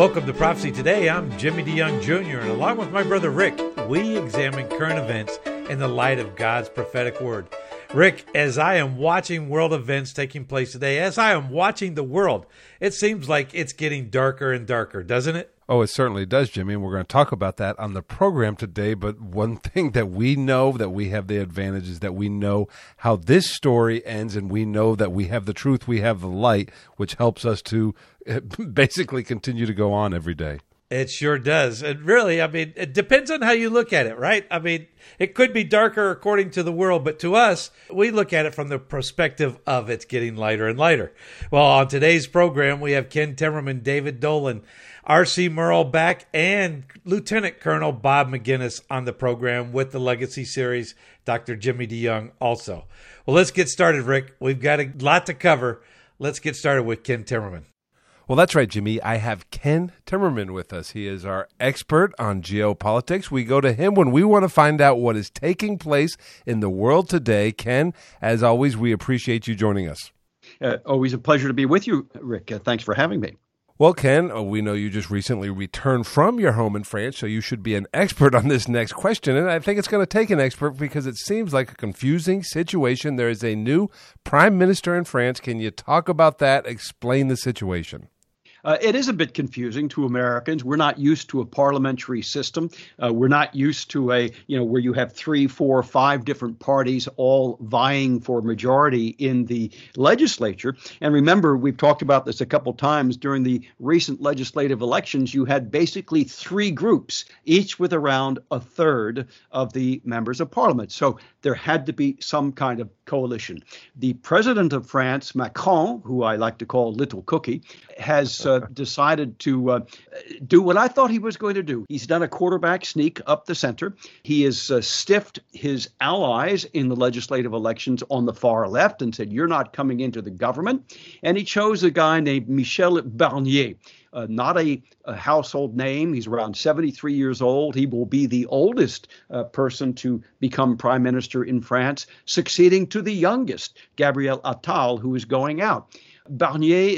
Welcome to Prophecy Today. I'm Jimmy DeYoung Jr., and along with my brother Rick, we examine current events in the light of God's prophetic word. Rick, as I am watching world events taking place today, as I am watching the world, it seems like it's getting darker and darker, doesn't it? Oh, it certainly does, Jimmy, and we're going to talk about that on the program today. But one thing that we know, that we have the advantage, is that we know how this story ends, and we know that we have the truth, we have the light, which helps us to basically continue to go on every day. It sure does. And really, I mean, it depends on how you look at it, right? I mean, it could be darker according to the world, but to us, we look at it from the perspective of it's getting lighter and lighter. Well, on today's program, we have Ken Timmerman, David Dolan, R.C. Merle back, and Lieutenant Colonel Bob McGinnis on the program with the Legacy series, Dr. Jimmy DeYoung also. Well, let's get started, Rick. We've got a lot to cover. Let's get started with Ken Timmerman. Well, that's right, Jimmy. I have Ken Timmerman with us. He is our expert on geopolitics. We go to him when we want to find out what is taking place in the world today. Ken, as always, we appreciate you joining us. Always a pleasure to be with you, Rick. Thanks for having me. Well, Ken, we know you just recently returned from your home in France, so you should be an expert on this next question. And I think it's going to take an expert because it seems like a confusing situation. There is a new prime minister in France. Can you talk about that? Explain the situation. It is a bit confusing to Americans. We're not used to a parliamentary system. We're not used to where you have 3, 4, 5 different parties all vying for majority in the legislature. And remember, we've talked about this a couple times during the recent legislative elections. You had basically 3 groups, each with around a third of the members of parliament. So there had to be some kind of coalition. The president of France, Macron, who I like to call Little Cookie, has decided to do what I thought he was going to do. He's done a quarterback sneak up the center. He has stiffed his allies in the legislative elections on the far left and said, you're not coming into the government. And he chose a guy named Michel Barnier. Not a household name. He's around 73 years old. He will be the oldest person to become prime minister in France, succeeding to the youngest, Gabriel Attal, who is going out. Barnier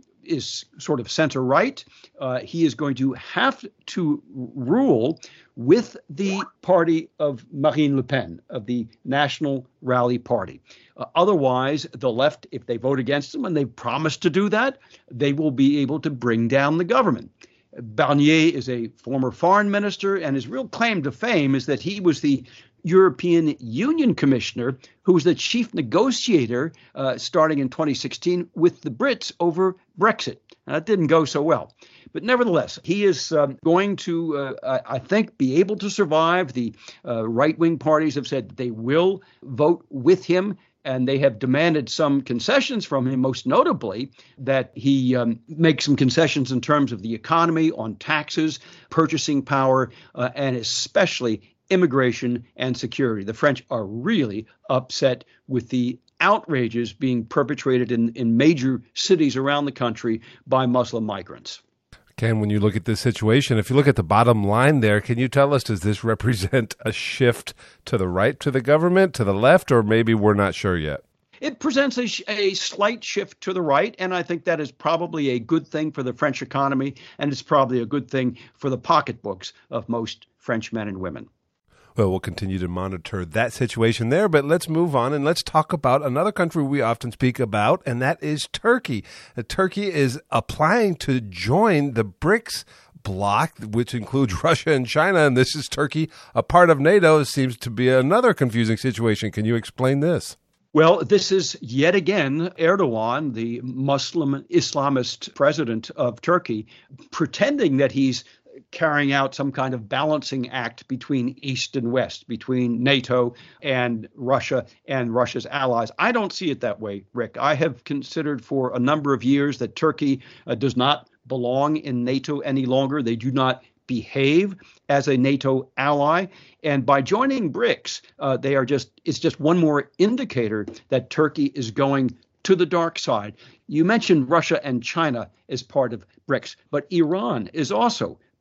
is sort of center-right. He is going to have to rule with the party of Marine Le Pen, of the National Rally Party. Otherwise, the left, if they vote against him, and they've promised to do that, they will be able to bring down the government. Barnier is a former foreign minister, and his real claim to fame is that he was the European Union Commissioner who was the chief negotiator starting in 2016 with the Brits over Brexit. Now, that didn't go so well. But nevertheless, he is going to, I think, be able to survive. The right-wing parties have said they will vote with him, and they have demanded some concessions from him, most notably that he make some concessions in terms of the economy, on taxes, purchasing power, and especially immigration and security. The French are really upset with the outrages being perpetrated in major cities around the country by Muslim migrants. Ken, when you look at this situation, if you look at the bottom line there, can you tell us, does this represent a shift to the right, to the government, to the left, or maybe we're not sure yet? It presents a slight shift to the right, and I think that is probably a good thing for the French economy, and it's probably a good thing for the pocketbooks of most French men and women. Well, we'll continue to monitor that situation there, but let's move on and let's talk about another country we often speak about, and that is Turkey. Turkey is applying to join the BRICS bloc, which includes Russia and China, and this is Turkey, a part of NATO. It seems to be another confusing situation. Can you explain this? Well, this is yet again Erdogan, the Muslim Islamist president of Turkey, pretending that he's carrying out some kind of balancing act between East and West, between NATO and Russia's allies. I don't see it that way, Rick. I have considered for a number of years that Turkey does not belong in NATO any longer. They do not behave as a NATO ally. And by joining BRICS, it's just one more indicator that Turkey is going to the dark side. You mentioned Russia and China as part of BRICS, but Iran is also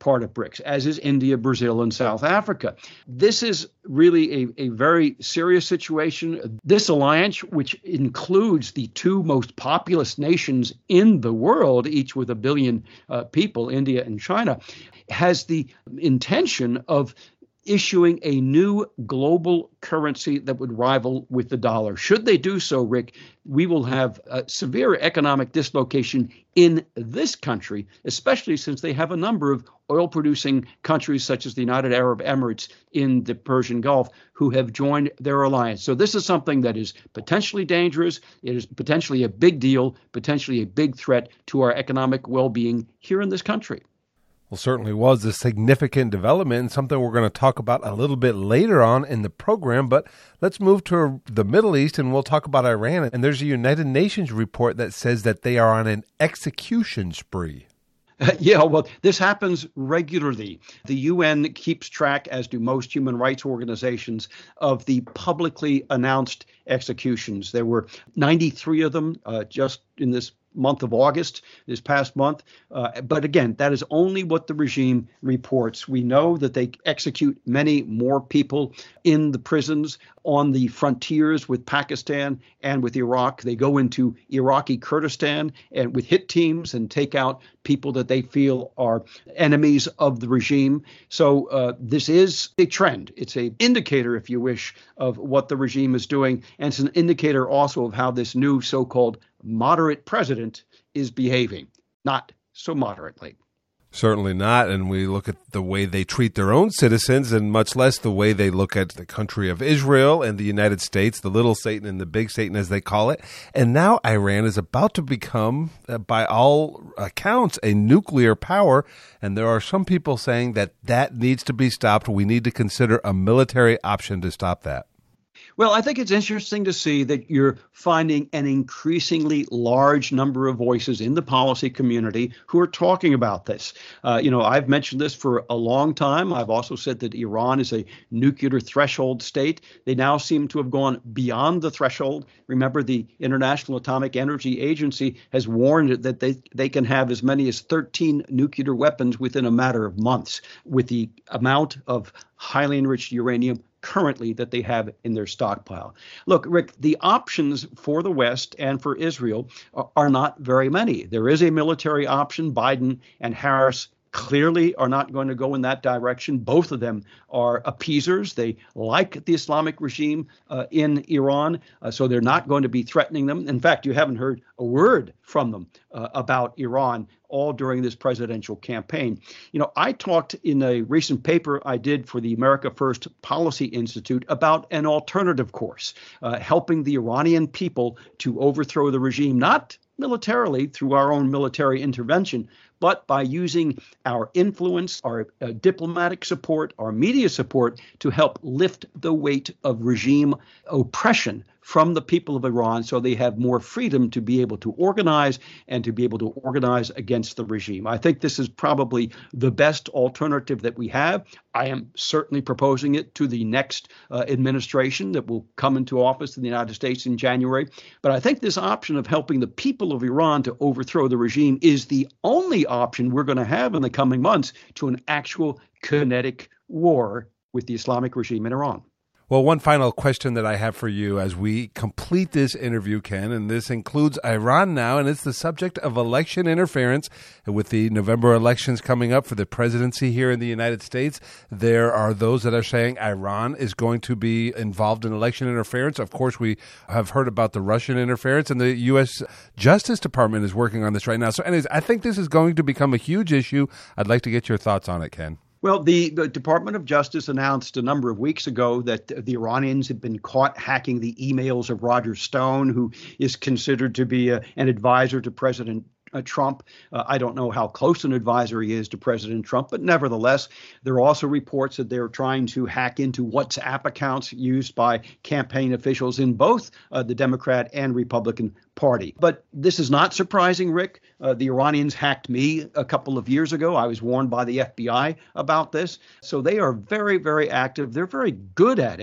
part of BRICS, as is India, Brazil, and South Africa. This is really a very serious situation. This alliance, which includes the two most populous nations in the world, each with 1 billion people, India and China, has the intention of issuing a new global currency that would rival with the dollar. Should they do so, Rick, we will have a severe economic dislocation in this country, especially since they have a number of oil-producing countries such as the United Arab Emirates in the Persian Gulf who have joined their alliance. So this is something that is potentially dangerous. It is potentially a big deal, potentially a big threat to our economic well-being here in this country. Well, certainly was a significant development and something we're going to talk about a little bit later on in the program. But let's move to the Middle East and we'll talk about Iran. And there's a United Nations report that says that they are on an execution spree. Yeah, well, this happens regularly. The UN keeps track, as do most human rights organizations, of the publicly announced executions. There were 93 of them just in this month of August, this past month. But again, that is only what the regime reports. We know that they execute many more people in the prisons on the frontiers with Pakistan and with Iraq. They go into Iraqi Kurdistan and with hit teams and take out people that they feel are enemies of the regime. So this is a trend. It's an indicator, if you wish, of what the regime is doing. And it's an indicator also of how this new so-called moderate president is behaving, not so moderately. Certainly not. And we look at the way they treat their own citizens and much less the way they look at the country of Israel and the United States, the little Satan and the big Satan, as they call it. And now Iran is about to become, by all accounts, a nuclear power. And there are some people saying that that needs to be stopped. We need to consider a military option to stop that. Well, I think it's interesting to see that you're finding an increasingly large number of voices in the policy community who are talking about this. I've mentioned this for a long time. I've also said that Iran is a nuclear threshold state. They now seem to have gone beyond the threshold. Remember, the International Atomic Energy Agency has warned that they can have as many as 13 nuclear weapons within a matter of months with the amount of highly enriched uranium currently that they have in their stockpile. Look, Rick, the options for the West and for Israel are not very many. There is a military option. Biden and Harris clearly are not going to go in that direction. Both of them are appeasers. They like the Islamic regime in Iran, so they're not going to be threatening them. In fact, you haven't heard a word from them about Iran all during this presidential campaign. I talked in a recent paper I did for the America First Policy Institute about an alternative course, helping the Iranian people to overthrow the regime, not militarily through our own military intervention, but by using our influence, our diplomatic support, our media support to help lift the weight of regime oppression from the people of Iran so they have more freedom to be able to organize and to be able to organize against the regime. I think this is probably the best alternative that we have. I am certainly proposing it to the next administration that will come into office in the United States in January. But I think this option of helping the people of Iran to overthrow the regime is the only option we're going to have in the coming months to an actual kinetic war with the Islamic regime in Iran. Well, one final question that I have for you as we complete this interview, Ken, and this includes Iran now, and it's the subject of election interference. With the November elections coming up for the presidency here in the United States, there are those that are saying Iran is going to be involved in election interference. Of course, we have heard about the Russian interference, and the U.S. Justice Department is working on this right now. So anyways, I think this is going to become a huge issue. I'd like to get your thoughts on it, Ken. Well, the Department of Justice announced a number of weeks ago that the Iranians had been caught hacking the emails of Roger Stone, who is considered to be an advisor to President Trump. I don't know how close an advisor he is to President Trump, but nevertheless, there are also reports that they're trying to hack into WhatsApp accounts used by campaign officials in both the Democrat and Republican Party. But this is not surprising, Rick. The Iranians hacked me a couple of years ago. I was warned by the FBI about this. So they are very, very active. They're very good at it.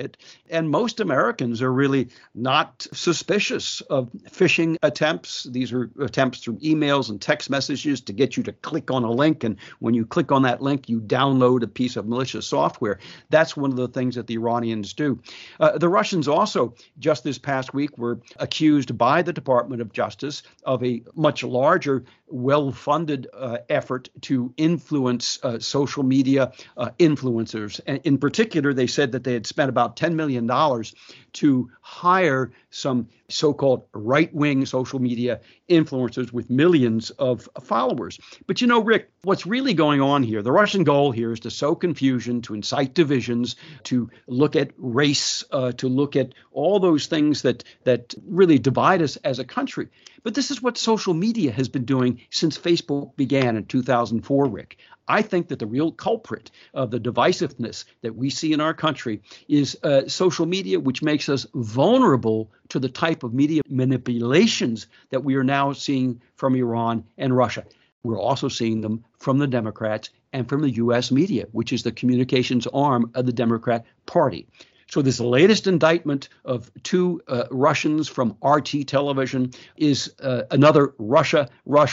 And most Americans are really not suspicious of phishing attempts. These are attempts through emails and text messages to get you to click on a link. And when you click on that link, you download a piece of malicious software. That's one of the things that the Iranians do. The Russians also, just this past week, were accused by the Department of Justice of a much larger, well-funded effort to influence social media influencers. And in particular, they said that they had spent about $10 million to hire some so-called right-wing social media influencers with millions of followers. But you know, Rick, what's really going on here, the Russian goal here is to sow confusion, to incite divisions, to look at race, to look at all those things that really divide us as a country. But this is what social media has been doing since Facebook began in 2004, Rick. I think that the real culprit of the divisiveness that we see in our country is social media, which makes us vulnerable to the type of media manipulations that we are now seeing from Iran and Russia. We're also seeing them from the Democrats and from the U.S. media, which is the communications arm of the Democrat Party. So this latest indictment of two Russians from RT television is another Russia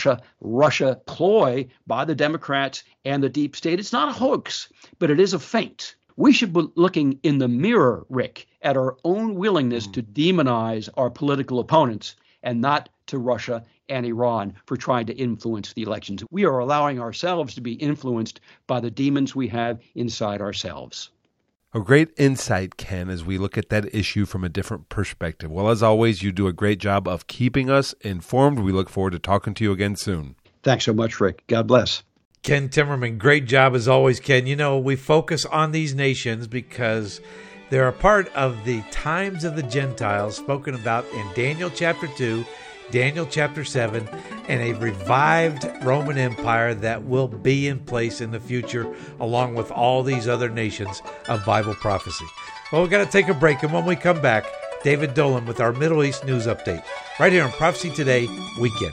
ploy by the Democrats and the deep state. It's not a hoax, but it is a feint. We should be looking in the mirror, Rick, at our own willingness to demonize our political opponents and not to Russia and Iran for trying to influence the elections. We are allowing ourselves to be influenced by the demons we have inside ourselves. A great insight, Ken, as we look at that issue from a different perspective. Well, as always, you do a great job of keeping us informed. We look forward to talking to you again soon. Thanks so much, Rick. God bless. Ken Timmerman, great job as always, Ken. You know, we focus on these nations because they're a part of the times of the Gentiles spoken about in Daniel chapter 2, Daniel chapter 7, and a revived Roman Empire that will be in place in the future, along with all these other nations of Bible prophecy. Well, we've got to take a break, and when we come back, David Dolan with our Middle East news update, right here on Prophecy Today Weekend.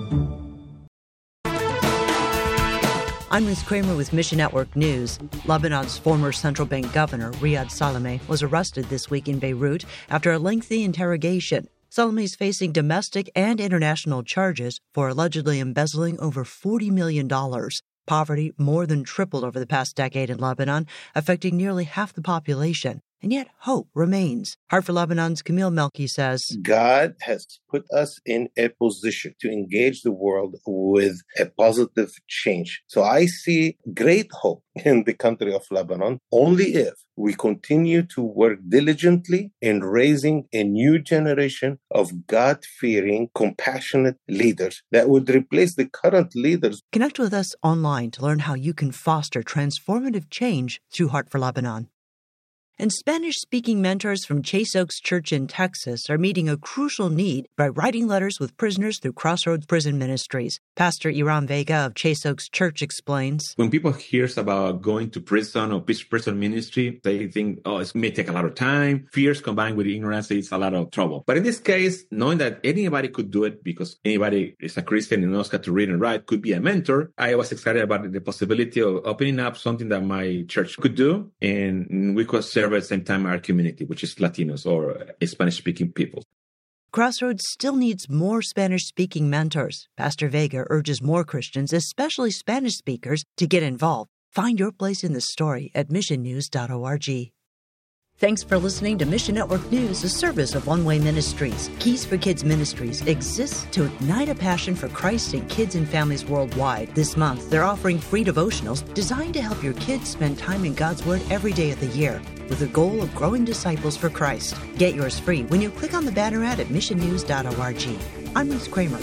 I'm Ruth Kramer with Mission Network News. Lebanon's former central bank governor, Riyad Salameh, was arrested this week in Beirut after a lengthy interrogation. Salameh is facing domestic and international charges for allegedly embezzling over $40 million. Poverty more than tripled over the past decade in Lebanon, affecting nearly half the population. And yet hope remains. Heart for Lebanon's Camille Melki says, God has put us in a position to engage the world with a positive change. So I see great hope in the country of Lebanon only if we continue to work diligently in raising a new generation of God-fearing, compassionate leaders that would replace the current leaders. Connect with us online to learn how you can foster transformative change through Heart for Lebanon. And Spanish-speaking mentors from Chase Oaks Church in Texas are meeting a crucial need by writing letters with prisoners through Crossroads Prison Ministries. Pastor Iran Vega of Chase Oaks Church explains. When people hear about going to prison or prison ministry, they think, it may take a lot of time. Fears combined with ignorance, it's a lot of trouble. But in this case, knowing that anybody could do it because anybody is a Christian and knows how to read and write could be a mentor, I was excited about the possibility of opening up something that my church could do, and we could serve at the same time our community, which is Latinos or Spanish-speaking people. Crossroads still needs more Spanish-speaking mentors. Pastor Vega urges more Christians, especially Spanish speakers, to get involved. Find your place in the story at missionnews.org. Thanks for listening to Mission Network News, a service of One Way Ministries. Keys for Kids Ministries exists to ignite a passion for Christ in kids and families worldwide. This month, they're offering free devotionals designed to help your kids spend time in God's Word every day of the year, with the goal of growing disciples for Christ. Get yours free when you click on the banner ad at missionnews.org. I'm Ruth Kramer.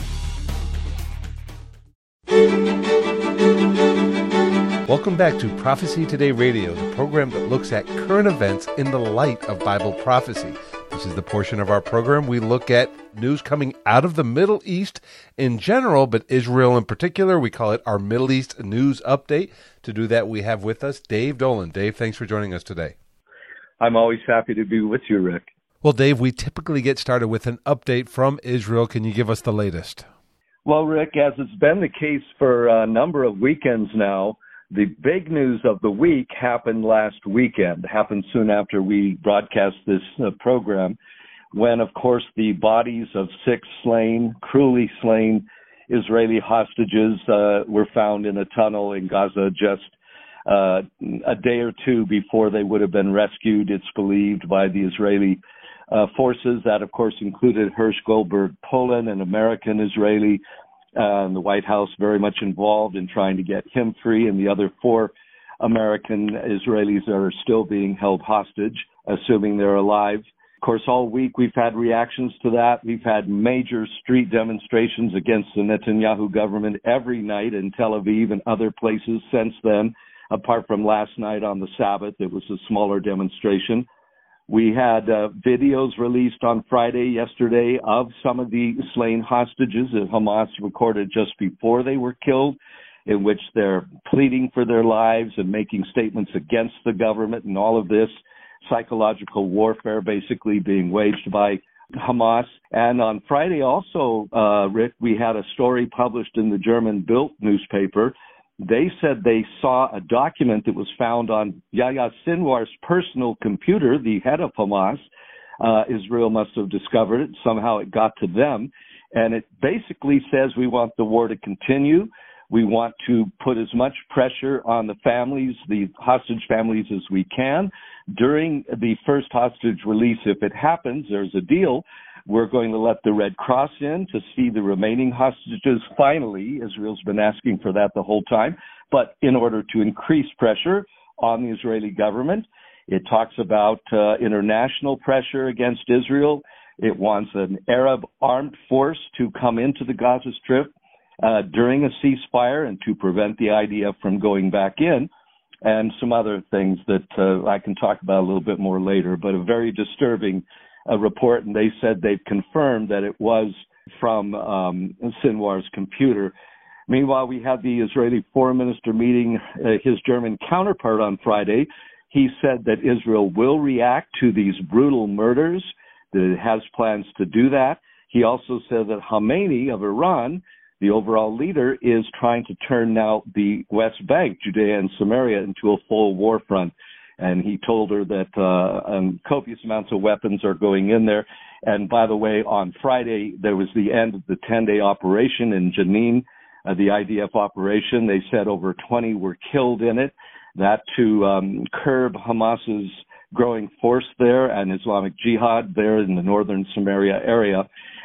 Welcome back to Prophecy Today Radio, the program that looks at current events in the light of Bible prophecy. This is the portion of our program we look at news coming out of the Middle East in general, but Israel in particular. We call it our Middle East News Update. To do that, we have with us Dave Dolan. Dave, thanks for joining us today. I'm always happy to be with you, Rick. Well, Dave, we typically get started with an update from Israel. Can you give us the latest? Well, Rick, as it's been the case for a number of weekends now, The big news of the week happened last weekend, happened soon after we broadcast this program, when, of course, the bodies of 6 cruelly slain Israeli hostages were found in a tunnel in Gaza just a day or two before they would have been rescued, it's believed, by the Israeli forces. That, of course, included Hersh Goldberg, Poland, an American Israeli, and the White House very much involved in trying to get him free, and the other 4 American Israelis are still being held hostage, assuming they're alive. Of course, all week we've had reactions to that. We've had major street demonstrations against the Netanyahu government every night in Tel Aviv and other places since then, apart from last night on the Sabbath. It was a smaller demonstration. We had videos released on Friday, yesterday, of some of the slain hostages that Hamas recorded just before they were killed, in which they're pleading for their lives and making statements against the government, and all of this psychological warfare basically being waged by Hamas. And on Friday also, Rick, we had a story published in the German Bild newspaper. They said they saw a document that was found on Yahya Sinwar's personal computer, the head of Hamas. Israel must have discovered it. Somehow it got to them. And it basically says we want the war to continue. We want to put as much pressure on the families, the hostage families, as we can. During the first hostage release, if it happens, there's a deal. We're going to let the Red Cross in to see the remaining hostages. Finally, Israel's been asking for that the whole time, but in order to increase pressure on the Israeli government, it talks about international pressure against Israel. It wants an Arab armed force to come into the Gaza Strip during a ceasefire and to prevent the IDF from going back in, and some other things that I can talk about a little bit more later, but a very disturbing report, and they said they've confirmed that it was from Sinwar's computer. Meanwhile, we had the Israeli foreign minister meeting his German counterpart on Friday. He said that Israel will react to these brutal murders, that it has plans to do that. He also said that Khamenei of Iran, the overall leader, is trying to turn now the West Bank, Judea and Samaria, into a full war front. And he told her that copious amounts of weapons are going in there. And by the way, on Friday, there was the end of the 10-day operation in Jenin, the IDF operation. They said over 20 were killed in it. That to curb Hamas's growing force there and Islamic Jihad there in the northern Samaria area.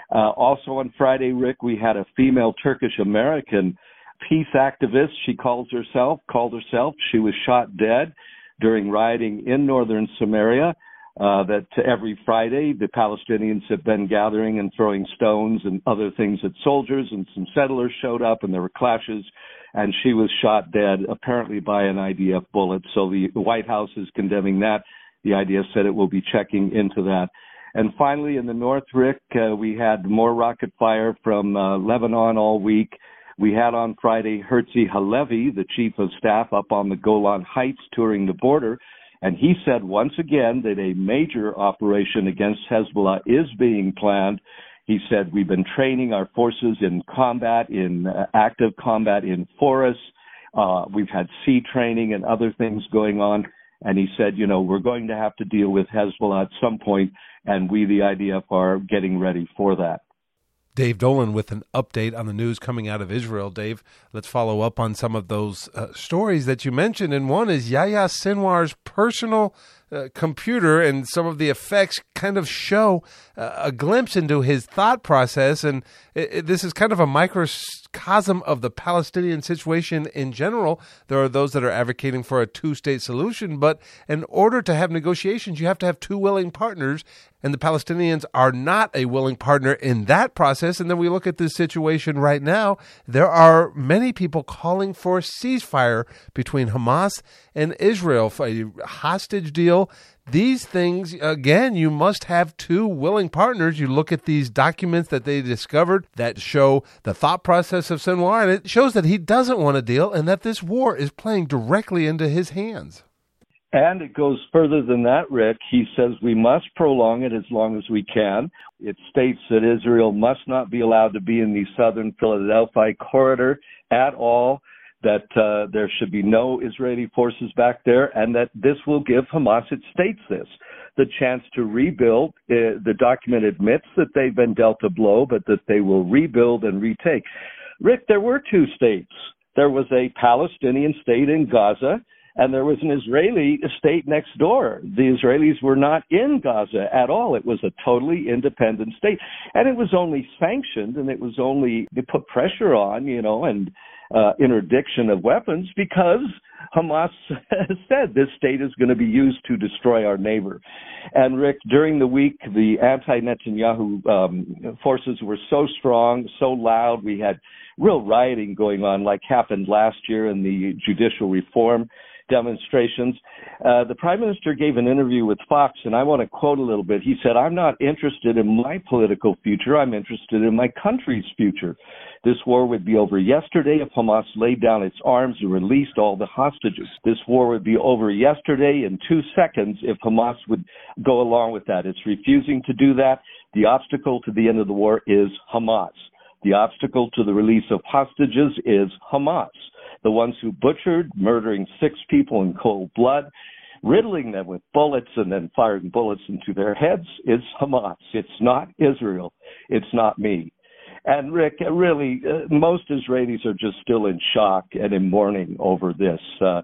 Also on Friday, Rick, we had a female Turkish-American peace activist. She called herself. She was shot dead during rioting in northern Samaria. That every Friday the Palestinians have been gathering and throwing stones and other things at soldiers, and some settlers showed up and there were clashes, and she was shot dead apparently by an IDF bullet. So the White House is condemning that. The IDF said it will be checking into that. And finally, in the north, Rick, we had more rocket fire from Lebanon all week. We had on Friday Herzi Halevi, the chief of staff, up on the Golan Heights touring the border. And he said once again that a major operation against Hezbollah is being planned. He said, we've been training our forces in combat, in active combat in forests. We've had sea training and other things going on. And he said, we're going to have to deal with Hezbollah at some point, and we, the IDF, are getting ready for that. Dave Dolan with an update on the news coming out of Israel. Dave, let's follow up on some of those stories that you mentioned. And one is Yahya Sinwar's personal computer, and some of the effects kind of show a glimpse into his thought process. And this is kind of a microcosm of the Palestinian situation in general. There are those that are advocating for a two-state solution, but in order to have negotiations, you have to have two willing partners, and the Palestinians are not a willing partner in that process. And then we look at this situation right now. There are many people calling for a ceasefire between Hamas and Israel, for a hostage deal. These things, again, you must have two willing partners. You look at these documents that they discovered that show the thought process of Sinwar, and it shows that he doesn't want a deal and that this war is playing directly into his hands. And it goes further than that, Rick. He says we must prolong it as long as we can. It states that Israel must not be allowed to be in the southern Philadelphia corridor at all. that there should be no Israeli forces back there, and that this will give Hamas, it states this, the chance to rebuild. The document admits that they've been dealt a blow, but that they will rebuild and retake. Rick, there were two states. There was a Palestinian state in Gaza, and there was an Israeli state next door. The Israelis were not in Gaza at all. It was a totally independent state. And it was only sanctioned, and it was only put pressure on, and interdiction of weapons because Hamas said this state is going to be used to destroy our neighbor. And Rick, during the week, the anti-Netanyahu forces were so strong, so loud. We had real rioting going on like happened last year in the judicial reform demonstrations. The Prime Minister gave an interview with Fox, and I want to quote a little bit. He said, "I'm not interested in my political future. I'm interested in my country's future. This war would be over yesterday if Hamas laid down its arms and released all the hostages. This war would be over yesterday in 2 seconds if Hamas would go along with that. It's refusing to do that. The obstacle to the end of the war is Hamas. The obstacle to the release of hostages is Hamas. The ones who butchered, murdering 6 people in cold blood, riddling them with bullets and then firing bullets into their heads is Hamas. It's not Israel. It's not me." And Rick, really, most Israelis are just still in shock and in mourning over this.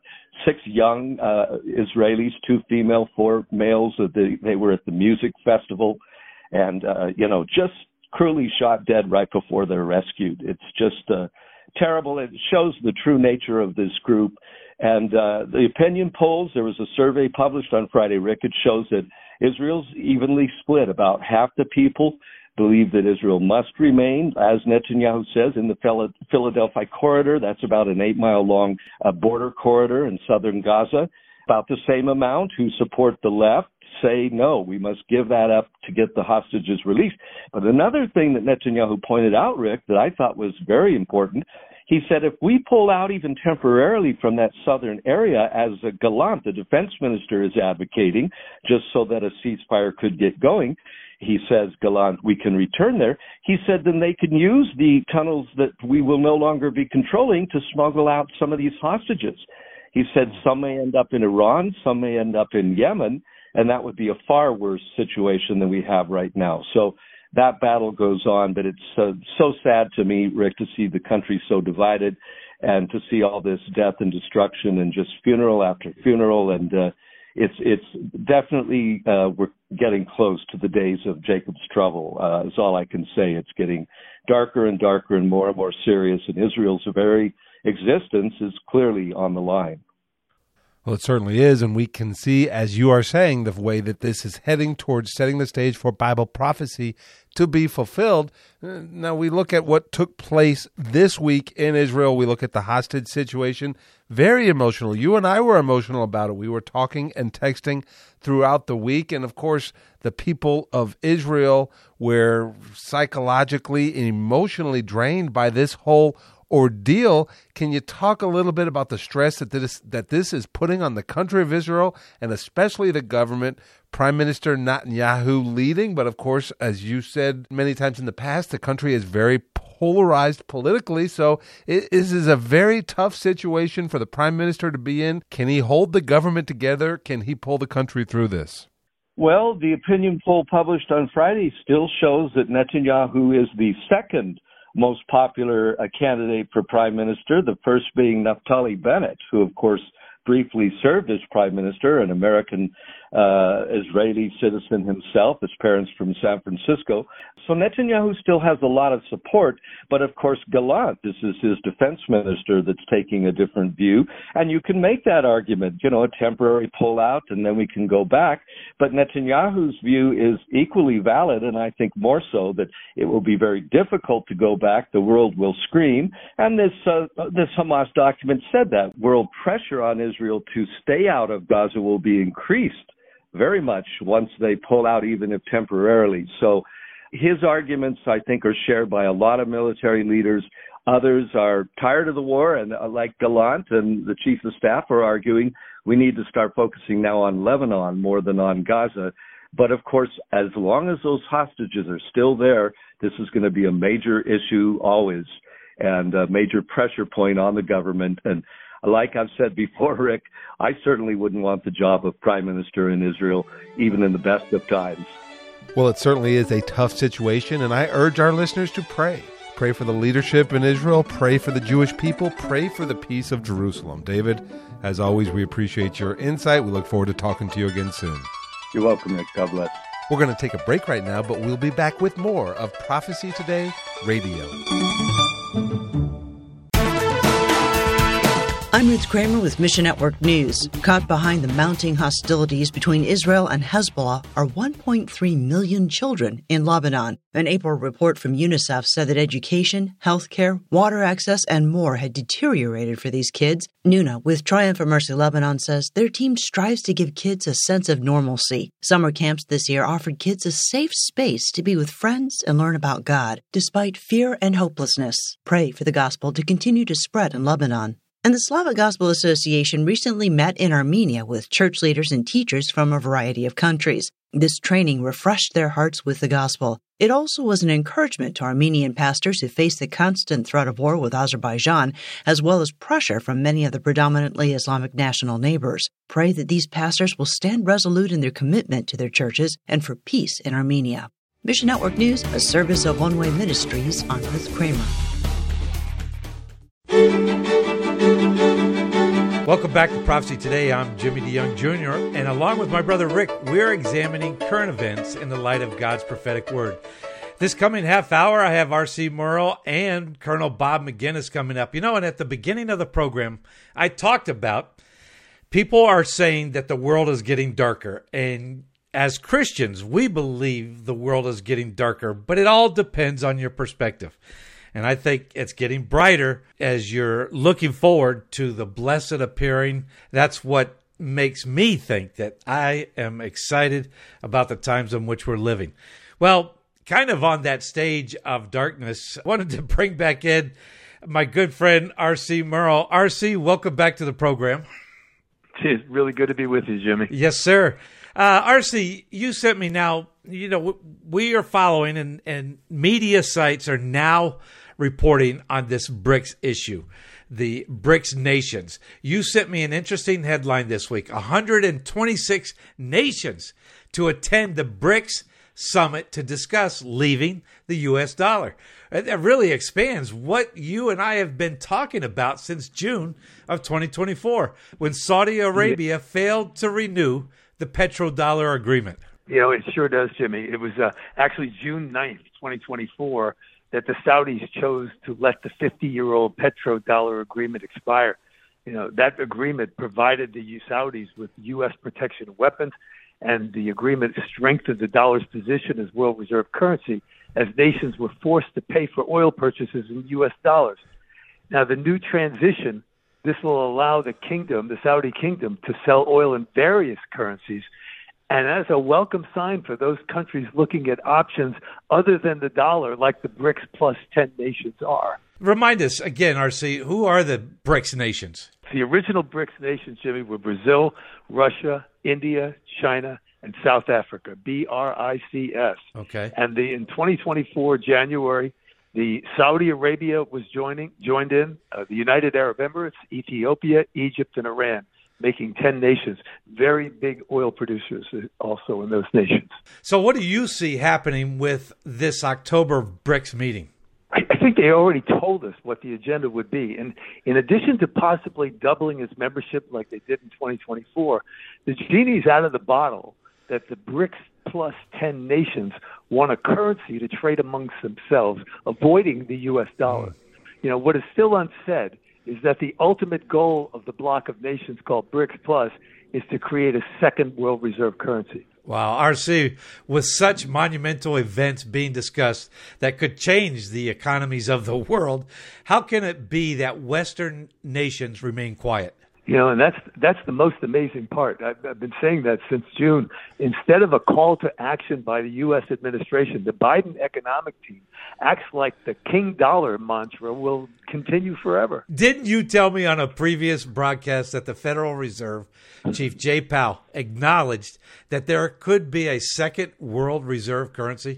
6 young Israelis, 2 female, 4 males. They were at the music festival and, just cruelly shot dead right before they're rescued. It's just terrible. It shows the true nature of this group. And the opinion polls, there was a survey published on Friday, Rick. It shows that Israel's evenly split. About half the people believe that Israel must remain, as Netanyahu says, in the Philadelphia corridor. That's about an 8-mile-long border corridor in southern Gaza. About the same amount who support the left say, no, we must give that up to get the hostages released. But another thing that Netanyahu pointed out, Rick, that I thought was very important, he said if we pull out even temporarily from that southern area, as Gallant, the defense minister, is advocating, just so that a ceasefire could get going, he says, Gallant, we can return there. He said then they can use the tunnels that we will no longer be controlling to smuggle out some of these hostages. He said some may end up in Iran, some may end up in Yemen, and that would be a far worse situation than we have right now. So that battle goes on, but it's so sad to me, Rick, to see the country so divided and to see all this death and destruction and just funeral after funeral. And it's definitely we're getting close to the days of Jacob's trouble, is all I can say. It's getting darker and darker and more serious, and Israel's very existence is clearly on the line. Well, it certainly is, and we can see, as you are saying, the way that this is heading towards setting the stage for Bible prophecy to be fulfilled. Now, we look at what took place this week in Israel. We look at the hostage situation. Very emotional. You and I were emotional about it. We were talking and texting throughout the week, and of course, the people of Israel were psychologically and emotionally drained by this whole ordeal. Can you talk a little bit about the stress that this is putting on the country of Israel and especially the government, Prime Minister Netanyahu leading? But of course, as you said many times in the past, the country is very polarized politically. So this is a very tough situation for the Prime Minister to be in. Can he hold the government together? Can he pull the country through this? Well, the opinion poll published on Friday still shows that Netanyahu is the second most popular candidate for prime minister, the first being Naftali Bennett, who, of course, briefly served as prime minister, an American Israeli citizen himself, his parents from San Francisco. So Netanyahu still has a lot of support, but of course Gallant, this is his defense minister, that's taking a different view. And you can make that argument, a temporary pullout and then we can go back. But Netanyahu's view is equally valid, and I think more so, that it will be very difficult to go back. The world will scream. And this Hamas document said that world pressure on Israel to stay out of Gaza will be increased very much once they pull out, even if temporarily. So his arguments, I think, are shared by a lot of military leaders. Others are tired of the war, and like Gallant and the chief of staff are arguing, we need to start focusing now on Lebanon more than on Gaza. But of course, as long as those hostages are still there, this is going to be a major issue always. and a major pressure point on the government. And like I've said before, Rick, I certainly wouldn't want the job of prime minister in Israel, even in the best of times. Well, it certainly is a tough situation, and I urge our listeners to pray. Pray for the leadership in Israel. Pray for the Jewish people. Pray for the peace of Jerusalem. David, as always, we appreciate your insight. We look forward to talking to you again soon. You're welcome, Rick. God bless. We're going to take a break right now, but we'll be back with more of Prophecy Today Radio. I'm Ruth Kramer with Mission Network News. Caught behind the mounting hostilities between Israel and Hezbollah are 1.3 million children in Lebanon. An April report from UNICEF said that education, healthcare, water access, and more had deteriorated for these kids. Nuna with Triumph for Mercy Lebanon says their team strives to give kids a sense of normalcy. Summer camps this year offered kids a safe space to be with friends and learn about God, despite fear and hopelessness. Pray for the gospel to continue to spread in Lebanon. And the Slavic Gospel Association recently met in Armenia with church leaders and teachers from a variety of countries. This training refreshed their hearts with the gospel. It also was an encouragement to Armenian pastors who face the constant threat of war with Azerbaijan, as well as pressure from many of the predominantly Islamic national neighbors. Pray that these pastors will stand resolute in their commitment to their churches and for peace in Armenia. Mission Network News, a service of One Way Ministries. I'm Ruth Kramer. Welcome back to Prophecy Today. I'm Jimmy DeYoung Jr., and along with my brother Rick, we're examining current events in the light of God's prophetic word. This coming half hour, I have R.C. Merle and Colonel Bob McGinnis coming up. You know, and at the beginning of the program, I talked about people are saying that the world is getting darker, and as Christians, we believe the world is getting darker, but it all depends on your perspective. And I think it's getting brighter as you're looking forward to the blessed appearing. That's what makes me think that I am excited about the times in which we're living. Well, kind of on that stage of darkness, I wanted to bring back in my good friend, R.C. Merle. R.C., welcome back to the program. It's really good to be with you, Jimmy. Yes, sir. R.C., you sent me now, you know, we are following and media sites are now reporting on this BRICS issue, the BRICS nations. You sent me an interesting headline this week, 126 nations to attend the BRICS summit to discuss leaving the U.S. dollar. That really expands what you and I have been talking about since June of 2024, when Saudi Arabia failed to renew the petrodollar agreement. You know, it sure does, Jimmy. It was actually June 9th, 2024, that the Saudis chose to let the 50-year-old petrodollar agreement expire. You know, that agreement provided the Saudis with U.S. protection weapons, and the agreement strengthened the dollar's position as world reserve currency as nations were forced to pay for oil purchases in U.S. dollars. Now, the new transition, this will allow the Saudi kingdom, to sell oil in various currencies. And that's a welcome sign for those countries looking at options other than the dollar, like the BRICS plus 10 nations are. Remind us again, R.C., who are the BRICS nations? The original BRICS nations, Jimmy, were Brazil, Russia, India, China, and South Africa, BRICS. Okay. And in 2024, January, the Saudi Arabia was joined in, the United Arab Emirates, Ethiopia, Egypt, and Iran, making 10 nations, very big oil producers also in those nations. So what do you see happening with this October BRICS meeting? I think they already told us what the agenda would be. And in addition to possibly doubling its membership like they did in 2024, the genie's out of the bottle that the BRICS plus 10 nations want a currency to trade amongst themselves, avoiding the U.S. dollar. You know, what is still unsaid is that the ultimate goal of the bloc of nations called BRICS Plus is to create a second world reserve currency. Wow, R.C., with such monumental events being discussed that could change the economies of the world, how can it be that Western nations remain quiet? You know, and that's the most amazing part. I've been saying that since June. Instead of a call to action by the U.S. administration, the Biden economic team acts like the King Dollar mantra will continue forever. Didn't you tell me on a previous broadcast that the Federal Reserve Chief Jay Powell acknowledged that there could be a second world reserve currency?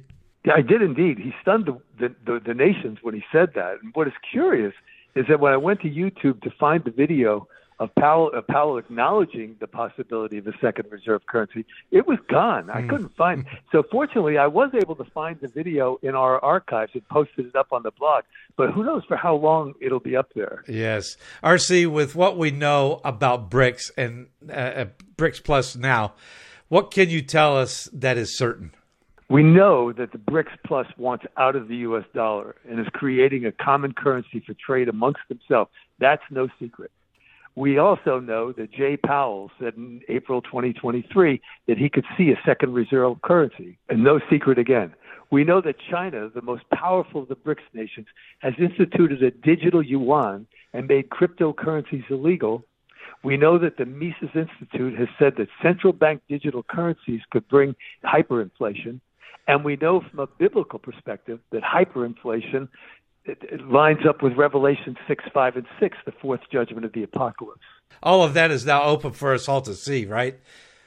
Yeah, I did indeed. He stunned the nations when he said that. And what is curious is that when I went to YouTube to find the video of Powell acknowledging the possibility of a second reserve currency, it was gone. I couldn't find it. So fortunately, I was able to find the video in our archives and posted it up on the blog. But who knows for how long it'll be up there. Yes. RC, with what we know about BRICS and BRICS Plus now, what can you tell us that is certain? We know that the BRICS Plus wants out of the U.S. dollar and is creating a common currency for trade amongst themselves. That's no secret. We also know that Jay Powell said in April 2023 that he could see a second reserve currency, and no secret again. We know that China, the most powerful of the BRICS nations, has instituted a digital yuan and made cryptocurrencies illegal. We know that the Mises Institute has said that central bank digital currencies could bring hyperinflation. And we know from a biblical perspective that hyperinflation it lines up with Revelation 6, 5, and 6, the fourth judgment of the apocalypse. All of that is now open for us all to see, right?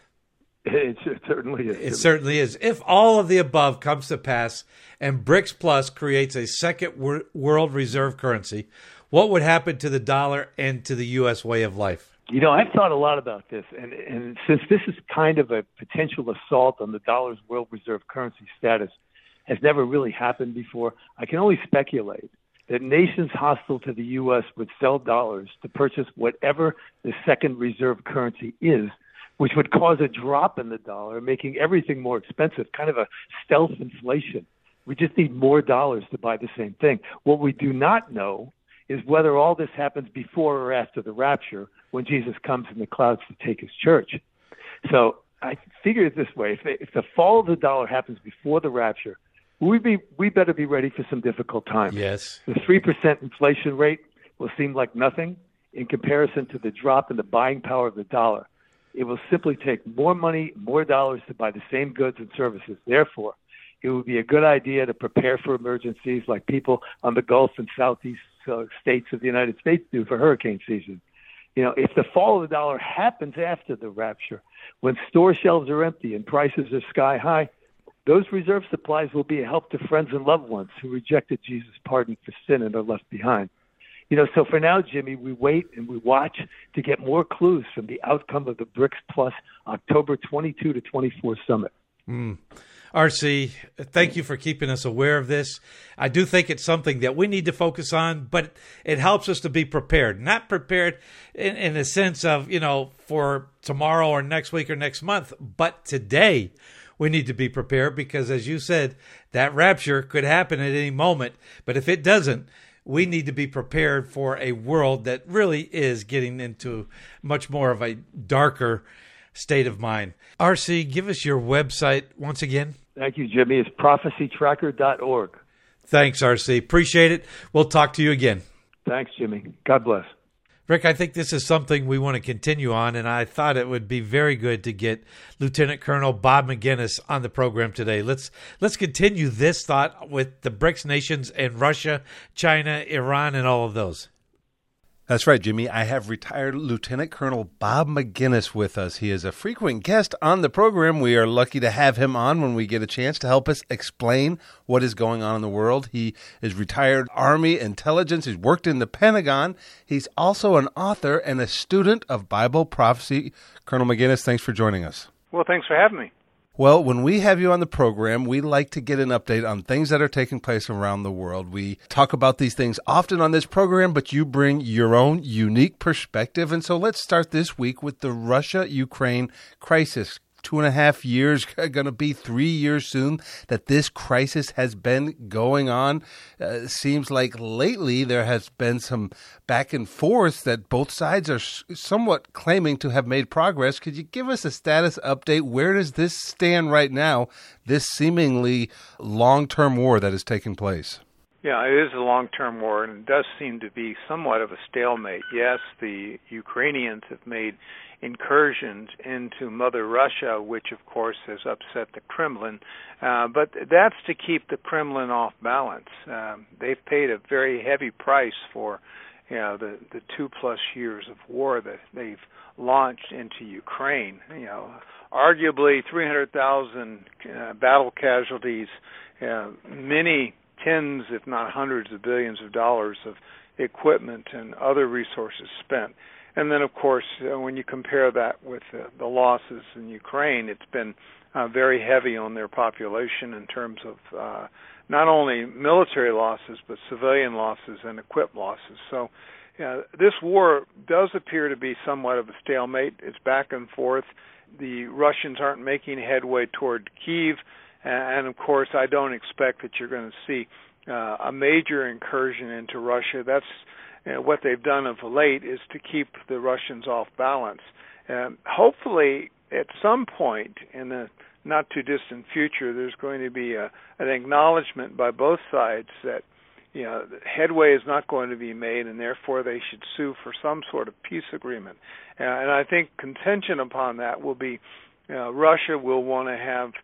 It certainly is. It certainly is. If all of the above comes to pass and BRICS Plus creates a second world reserve currency, what would happen to the dollar and to the U.S. way of life? You know, I've thought a lot about this, and since this is kind of a potential assault on the dollar's world reserve currency status, has never really happened before, I can only speculate that nations hostile to the U.S. would sell dollars to purchase whatever the second reserve currency is, which would cause a drop in the dollar, making everything more expensive, kind of a stealth inflation. We just need more dollars to buy the same thing. What we do not know is whether all this happens before or after the rapture, when Jesus comes in the clouds to take his church. So I figure it this way. If the fall of the dollar happens before the rapture, we better be ready for some difficult times. Yes. The 3% inflation rate will seem like nothing in comparison to the drop in the buying power of the dollar. It will simply take more money, more dollars to buy the same goods and services. Therefore, it would be a good idea to prepare for emergencies like people on the Gulf and Southeast states of the United States do for hurricane season. You know, if the fall of the dollar happens after the rapture, when store shelves are empty and prices are sky high, those reserve supplies will be a help to friends and loved ones who rejected Jesus' pardon for sin and are left behind. You know, so for now, Jimmy, we wait and we watch to get more clues from the outcome of the BRICS Plus October 22 to 24 summit. RC, thank you for keeping us aware of this. I do think it's something that we need to focus on, but it helps us to be prepared. Not prepared in the sense of, you know, for tomorrow or next week or next month, but today we need to be prepared because, as you said, that rapture could happen at any moment. But if it doesn't, we need to be prepared for a world that really is getting into much more of a darker state of mind. RC, give us your website once again. Thank you, Jimmy. It's prophecytracker.org. Thanks, RC. Appreciate it. We'll talk to you again. Thanks, Jimmy. God bless. Rick, I think this is something we want to continue on, and I thought it would be very good to get Lieutenant Colonel Bob Maginnis on the program today. Let's continue this thought with the BRICS nations and Russia, China, Iran, and all of those. That's right, Jimmy. I have retired Lieutenant Colonel Bob Maginnis with us. He is a frequent guest on the program. We are lucky to have him on when we get a chance to help us explain what is going on in the world. He is retired Army intelligence. He's worked in the Pentagon. He's also an author and a student of Bible prophecy. Colonel Maginnis, thanks for joining us. Well, thanks for having me. Well, when we have you on the program, we like to get an update on things that are taking place around the world. We talk about these things often on this program, but you bring your own unique perspective. And so let's start this week with the Russia-Ukraine crisis. 2.5 years, going to be 3 years soon that this crisis has been going on. Seems like lately there has been some back and forth that both sides are somewhat claiming to have made progress. Could you give us a status update? Where does this stand right now, this seemingly long-term war that is taking place? Yeah, it is a long-term war, and it does seem to be somewhat of a stalemate. Yes, the Ukrainians have made incursions into Mother Russia, which, of course, has upset the Kremlin, but that's to keep the Kremlin off balance. They've paid a very heavy price for the 2+ years of war that they've launched into Ukraine. Arguably 300,000 battle casualties, many tens, if not hundreds of billions of dollars of equipment and other resources spent. And then, of course, when you compare that with the losses in Ukraine, it's been very heavy on their population in terms of not only military losses, but civilian losses and equip losses. So this war does appear to be somewhat of a stalemate. It's back and forth. The Russians aren't making headway toward Kyiv. And, of course, I don't expect that you're going to see a major incursion into Russia. That's what they've done of late is to keep the Russians off balance. Hopefully, at some point in the not-too-distant future, there's going to be an acknowledgement by both sides that headway is not going to be made, and therefore they should sue for some sort of peace agreement. And I think contingent upon that will be Russia will want to have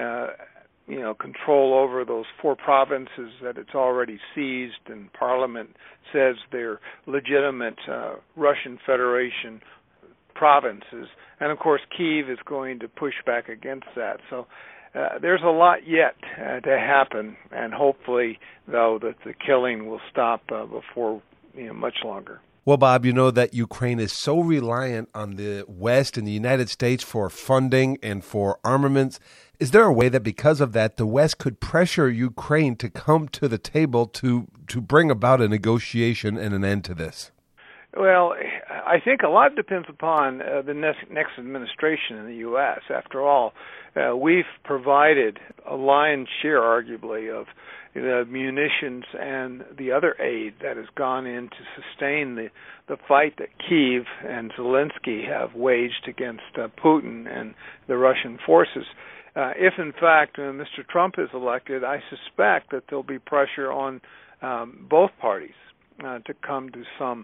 control over those 4 provinces that it's already seized, and Parliament says they're legitimate Russian Federation provinces. And, of course, Kyiv is going to push back against that. So there's a lot yet to happen, and hopefully, though, that the killing will stop before much longer. Well, Bob, you know that Ukraine is so reliant on the West and the United States for funding and for armaments. Is there a way that because of that, the West could pressure Ukraine to come to the table to bring about a negotiation and an end to this? Well, I think a lot depends upon the next administration in the U.S. After all, we've provided a lion's share, arguably, of the munitions and the other aid that has gone in to sustain the fight that Kyiv and Zelensky have waged against Putin and the Russian forces. If, in fact, Mr. Trump is elected, I suspect that there'll be pressure on both parties to come to some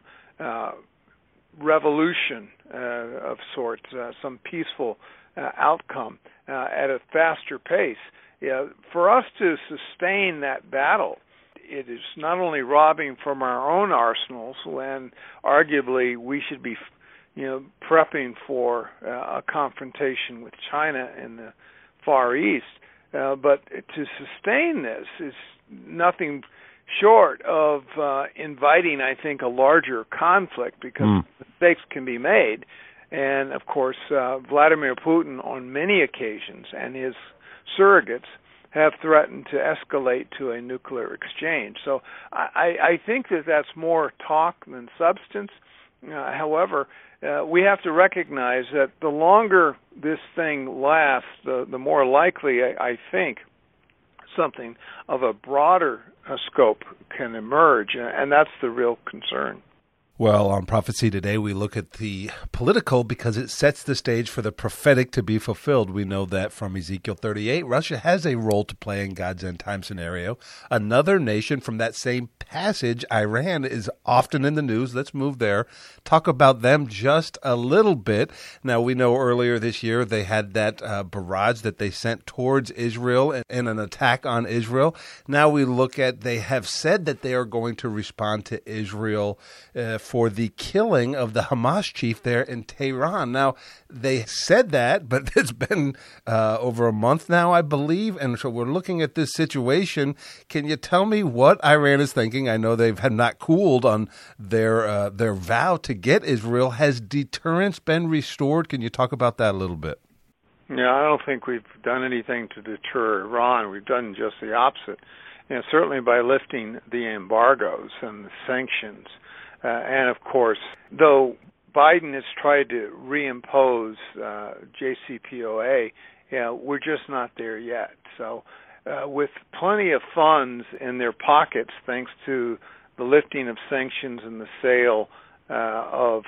revolution of sorts, some peaceful outcome at a faster pace. For us to sustain that battle, it is not only robbing from our own arsenals, when arguably we should be, prepping for a confrontation with China in the Far East, but to sustain this is nothing short of inviting, I think, a larger conflict, because mistakes can be made. And, of course, Vladimir Putin on many occasions and his surrogates have threatened to escalate to a nuclear exchange. So I think that that's more talk than substance. However, we have to recognize that the longer this thing lasts, the more likely, I think, something of a broader scope can emerge, and that's the real concern. Well, on Prophecy Today, we look at the political because it sets the stage for the prophetic to be fulfilled. We know that from Ezekiel 38, Russia has a role to play in God's end time scenario. Another nation from that same passage, Iran, is often in the news. Let's move there. Talk about them just a little bit. Now, we know earlier this year they had that barrage that they sent towards Israel in an attack on Israel. Now we look at, they have said that they are going to respond to Israel for the killing of the Hamas chief there in Tehran. Now, they said that, but it's been over a month now, I believe, and so we're looking at this situation. Can you tell me what Iran is thinking? I know they've not cooled on their vow to get Israel. Has deterrence been restored? Can you talk about that a little bit? Yeah, I don't think we've done anything to deter Iran. We've done just the opposite. Certainly by lifting the embargoes and the sanctions. And, of course, though Biden has tried to reimpose JCPOA, we're just not there yet. So with plenty of funds in their pockets, thanks to the lifting of sanctions and the sale of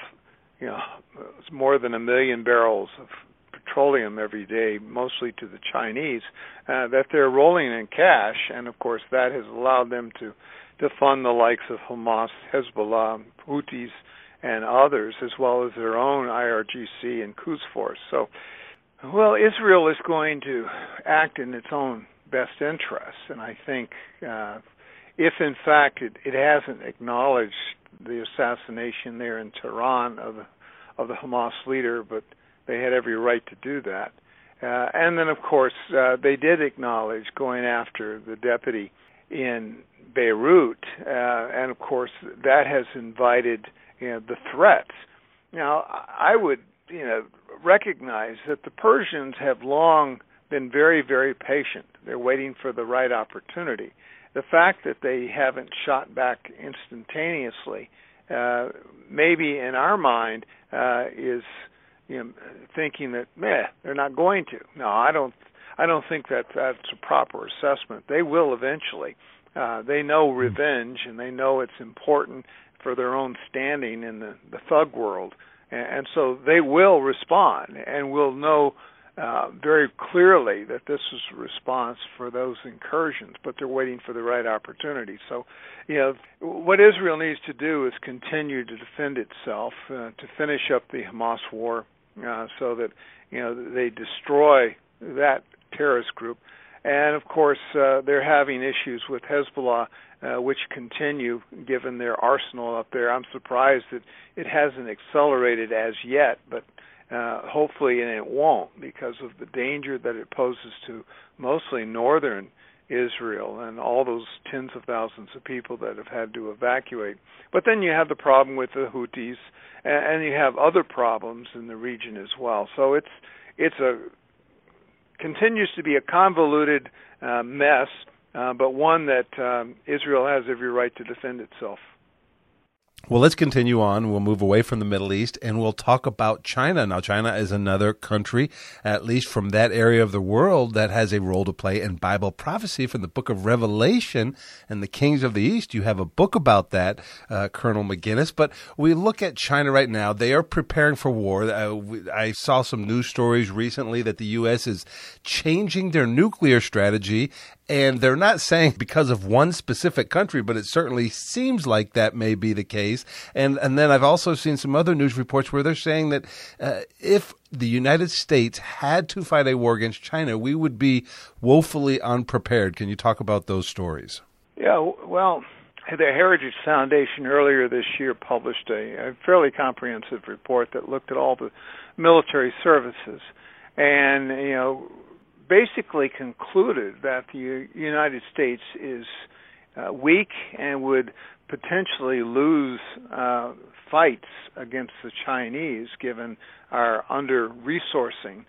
more than 1 million barrels of petroleum every day, mostly to the Chinese, that they're rolling in cash. And, of course, that has allowed them to fund the likes of Hamas, Hezbollah, Houthis, and others, as well as their own IRGC and Quds Force. So, well, Israel is going to act in its own best interests, and I think if, in fact, it hasn't acknowledged the assassination there in Tehran of the Hamas leader, but they had every right to do that. And then, of course, they did acknowledge going after the deputy in Beirut, and of course that has invited the threats. Now, I would recognize that the Persians have long been very, very patient. They're waiting for the right opportunity. The fact that they haven't shot back instantaneously, maybe in our mind, is thinking that they're not going to. No, I don't think that's a proper assessment. They will eventually. They know revenge, and they know it's important for their own standing in the thug world, and so they will respond, and will know very clearly that this is a response for those incursions, but they're waiting for the right opportunity. So, what Israel needs to do is continue to defend itself, to finish up the Hamas war, so that they destroy that terrorist group. And of course, they're having issues with Hezbollah, which continue given their arsenal up there. I'm surprised that it hasn't accelerated as yet, but hopefully, and it won't, because of the danger that it poses to mostly northern Israel and all those tens of thousands of people that have had to evacuate. But then you have the problem with the Houthis, and you have other problems in the region as well. So it's continues to be a convoluted mess, but one that Israel has every right to defend itself. Well, let's continue on. We'll move away from the Middle East, and we'll talk about China. Now, China is another country, at least from that area of the world, that has a role to play in Bible prophecy from the book of Revelation and the Kings of the East. You have a book about that, Colonel McGinnis. But we look at China right now. They are preparing for war. I saw some news stories recently that the U.S. is changing their nuclear strategy. And they're not saying because of one specific country, but it certainly seems like that may be the case. And then I've also seen some other news reports where they're saying that if the United States had to fight a war against China, we would be woefully unprepared. Can you talk about those stories? Yeah, well, the Heritage Foundation earlier this year published a fairly comprehensive report that looked at all the military services. And, basically concluded that the United States is weak and would potentially lose fights against the Chinese given our under-resourcing.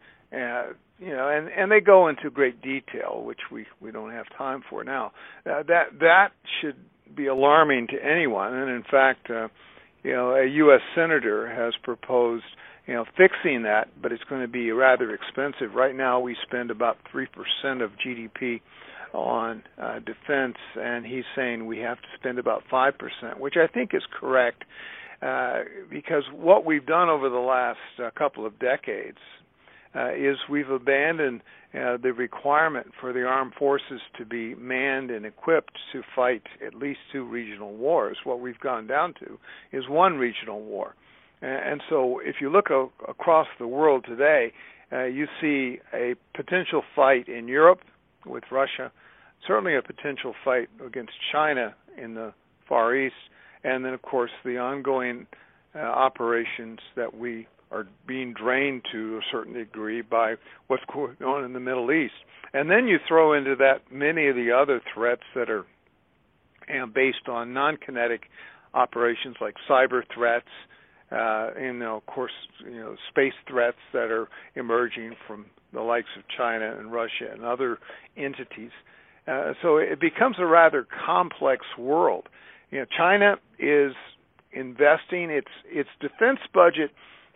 And they go into great detail, which we don't have time for now. That should be alarming to anyone. And in fact, a U.S. senator has proposed fixing that, but it's going to be rather expensive. Right now, we spend about 3% of GDP on defense, and he's saying we have to spend about 5%, which I think is correct, because what we've done over the last couple of decades is we've abandoned the requirement for the armed forces to be manned and equipped to fight at least 2 regional wars. What we've gone down to is 1 regional war. And so if you look across the world today, you see a potential fight in Europe with Russia, certainly a potential fight against China in the Far East, and then, of course, the ongoing operations that we are being drained to a certain degree by what's going on in the Middle East. And then you throw into that many of the other threats that are based on non-kinetic operations like cyber threats, and of course, space threats that are emerging from the likes of China and Russia and other entities. So it becomes a rather complex world. China is investing its defense budget.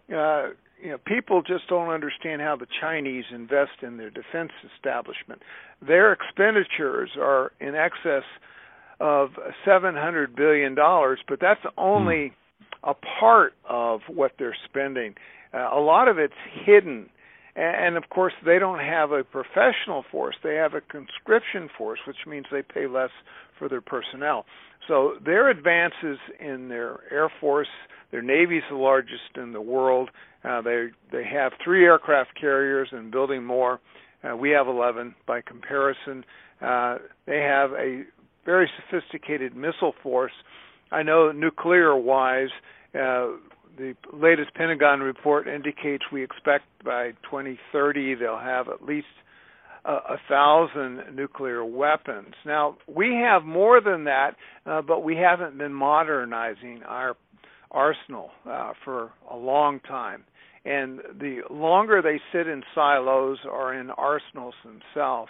People just don't understand how the Chinese invest in their defense establishment. Their expenditures are in excess of $700 billion, but that's only a part of what they're spending. A lot of it's hidden. And, of course, they don't have a professional force. They have a conscription force, which means they pay less for their personnel. So their advances in their Air Force, their Navy is the largest in the world. They have 3 aircraft carriers and building more. We have 11 by comparison. They have a very sophisticated missile force. I know nuclear-wise, the latest Pentagon report indicates we expect by 2030 they'll have at least 1,000 nuclear weapons. Now, we have more than that, but we haven't been modernizing our arsenal for a long time. And the longer they sit in silos or in arsenals themselves,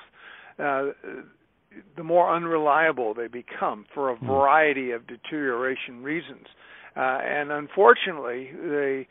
the more unreliable they become for a variety of deterioration reasons. And unfortunately, the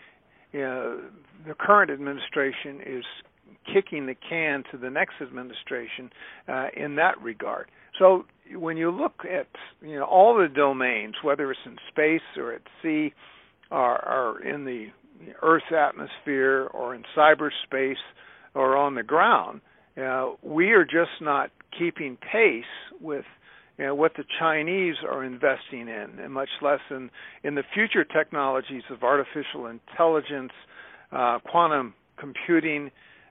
current administration is kicking the can to the next administration in that regard. So when you look at all the domains, whether it's in space or at sea, or in the Earth's atmosphere or in cyberspace or on the ground, we are just not keeping pace with what the Chinese are investing in, and much less in the future technologies of artificial intelligence, quantum computing,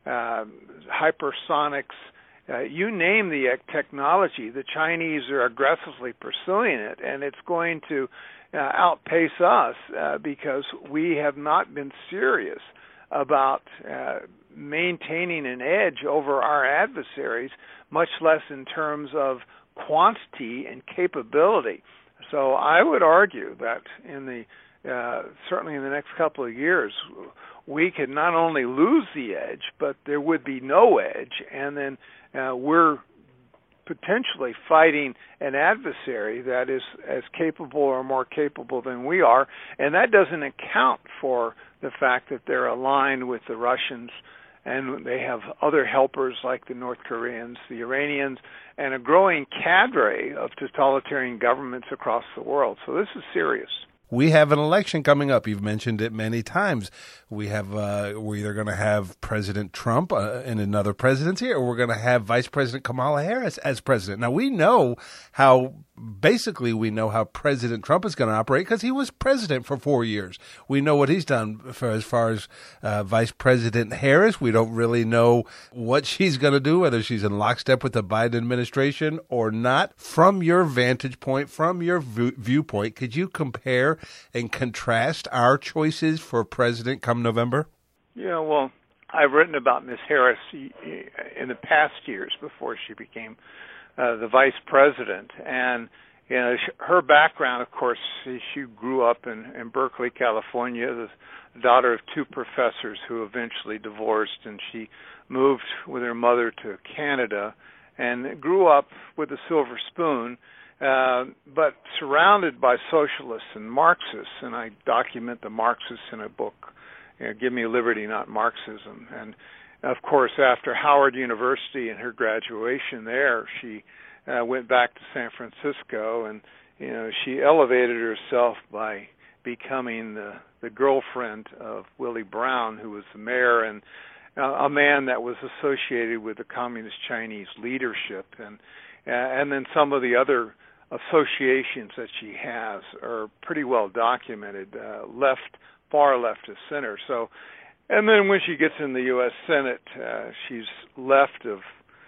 hypersonics. You name the technology, the Chinese are aggressively pursuing it, and it's going to outpace us because we have not been serious about maintaining an edge over our adversaries, much less in terms of quantity and capability. So I would argue that certainly in the next couple of years, we could not only lose the edge, but there would be no edge, and then we're potentially fighting an adversary that is as capable or more capable than we are, and that doesn't account for the fact that they're aligned with the Russians, and they have other helpers like the North Koreans, the Iranians, and a growing cadre of totalitarian governments across the world. So this is serious. We have an election coming up. You've mentioned it many times. We're either going to have President Trump in another presidency, or we're going to have Vice President Kamala Harris as president. Now, we know how President Trump is going to operate because he was president for 4 years. We know what he's done as far as Vice President Harris. We don't really know what she's going to do, whether she's in lockstep with the Biden administration or not. From your vantage point, from your viewpoint, could you compare and contrast our choices for president come November? Yeah, well, I've written about Ms. Harris in the past years before she became the vice president, and her background, of course, she grew up in Berkeley, California, the daughter of two professors who eventually divorced, and she moved with her mother to Canada and grew up with a silver spoon, but surrounded by socialists and Marxists, and I document the Marxists in a book, Give Me Liberty, Not Marxism. And of course, after Howard University and her graduation there, she went back to San Francisco, and she elevated herself by becoming the girlfriend of Willie Brown, who was the mayor, and a man that was associated with the Communist Chinese leadership, and then some of the other associations that she has are pretty well documented, far left of center. So, and then when she gets in the U.S. Senate, she's left of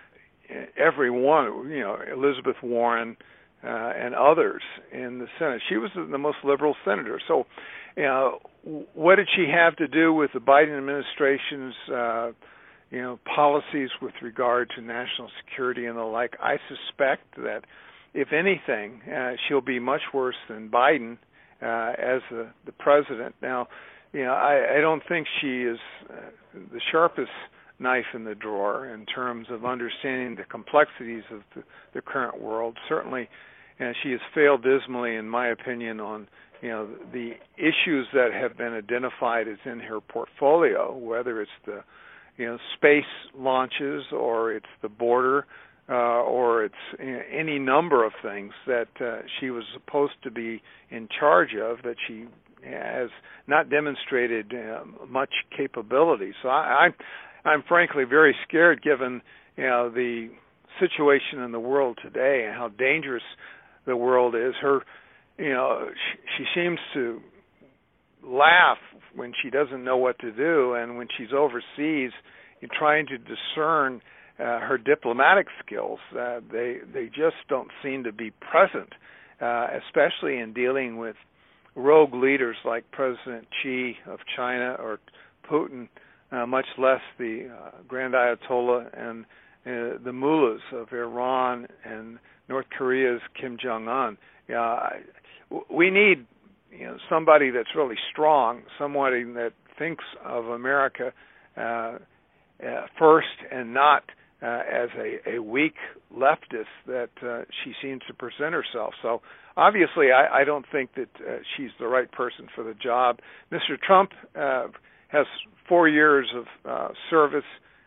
everyone, Elizabeth Warren and others in the Senate. She was the most liberal senator. So, what did she have to do with the Biden administration's policies with regard to national security and the like? I suspect that, if anything, she'll be much worse than Biden as the president. Now, I don't think she is the sharpest knife in the drawer in terms of understanding the complexities of the current world. Certainly, she has failed dismally, in my opinion, on the issues that have been identified as in her portfolio, whether it's the space launches or it's the border. Or it's any number of things that she was supposed to be in charge of that she has not demonstrated much capability. So I'm frankly very scared, given the situation in the world today and how dangerous the world is. She seems to laugh when she doesn't know what to do, and when she's overseas, trying to discern her diplomatic skills, they just don't seem to be present especially in dealing with rogue leaders like President Xi of China or Putin, much less the Grand Ayatollah and the mullahs of Iran and North Korea's Kim Jong-un. We need somebody that's really strong, somebody that thinks of America first and not as a weak leftist that she seems to present herself. So obviously I don't think that she's the right person for the job. Mr. Trump has 4 years of service.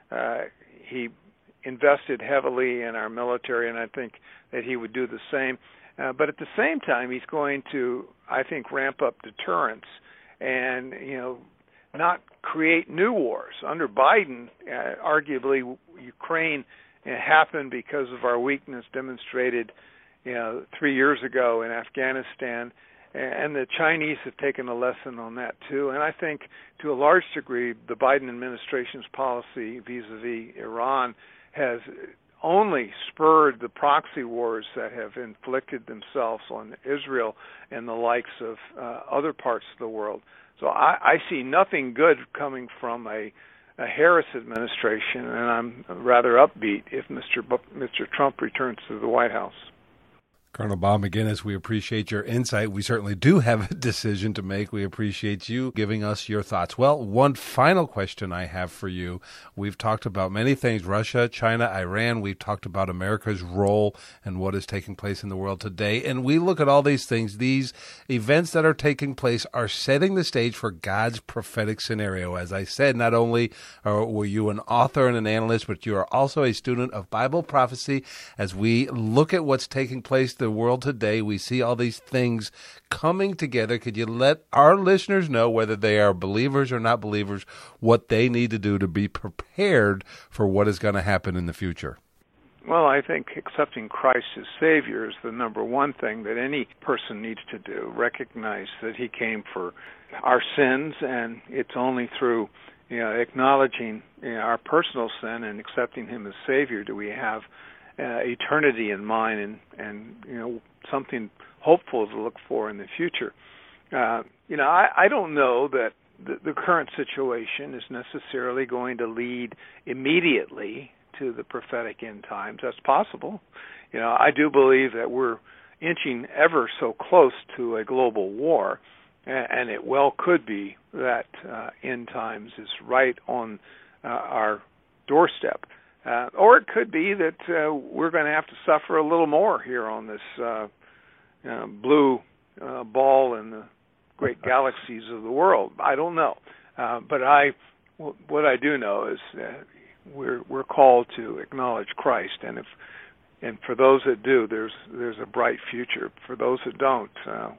He invested heavily in our military, and I think that he would do the same. But at the same time, he's going to, I think, ramp up deterrence and, not create new wars. Under Biden, arguably, Ukraine happened because of our weakness demonstrated, 3 years ago in Afghanistan, and the Chinese have taken a lesson on that too. And I think, to a large degree, the Biden administration's policy vis-a-vis Iran has only spurred the proxy wars that have inflicted themselves on Israel and the likes of other parts of the world. So I see nothing good coming from a Harris administration, and I'm rather upbeat if Mr. Trump returns to the White House. Colonel Bob Maginnis, we appreciate your insight. We certainly do have a decision to make. We appreciate you giving us your thoughts. Well, one final question I have for you. We've talked about many things, Russia, China, Iran. We've talked about America's role and what is taking place in the world today. And we look at all these things. These events that are taking place are setting the stage for God's prophetic scenario. As I said, not only were you an author and an analyst, but you are also a student of Bible prophecy. As we look at what's taking place the world today, we see all these things coming together. Could you let our listeners know, whether they are believers or not believers, what they need to do to be prepared for what is going to happen in the future? Well, I think accepting Christ as Savior is the number one thing that any person needs to do. Recognize that He came for our sins, and it's only through acknowledging our personal sin and accepting Him as Savior do we have eternity in mind and something hopeful to look for in the future. I don't know that the current situation is necessarily going to lead immediately to the prophetic end times. That's possible. I do believe that we're inching ever so close to a global war, and it well could be that end times is right on our doorstep. Or it could be that we're going to have to suffer a little more here on this blue ball in the great galaxies of the world. I don't know, but what I do know is we're called to acknowledge Christ, and for those that do, there's a bright future. For those that don't,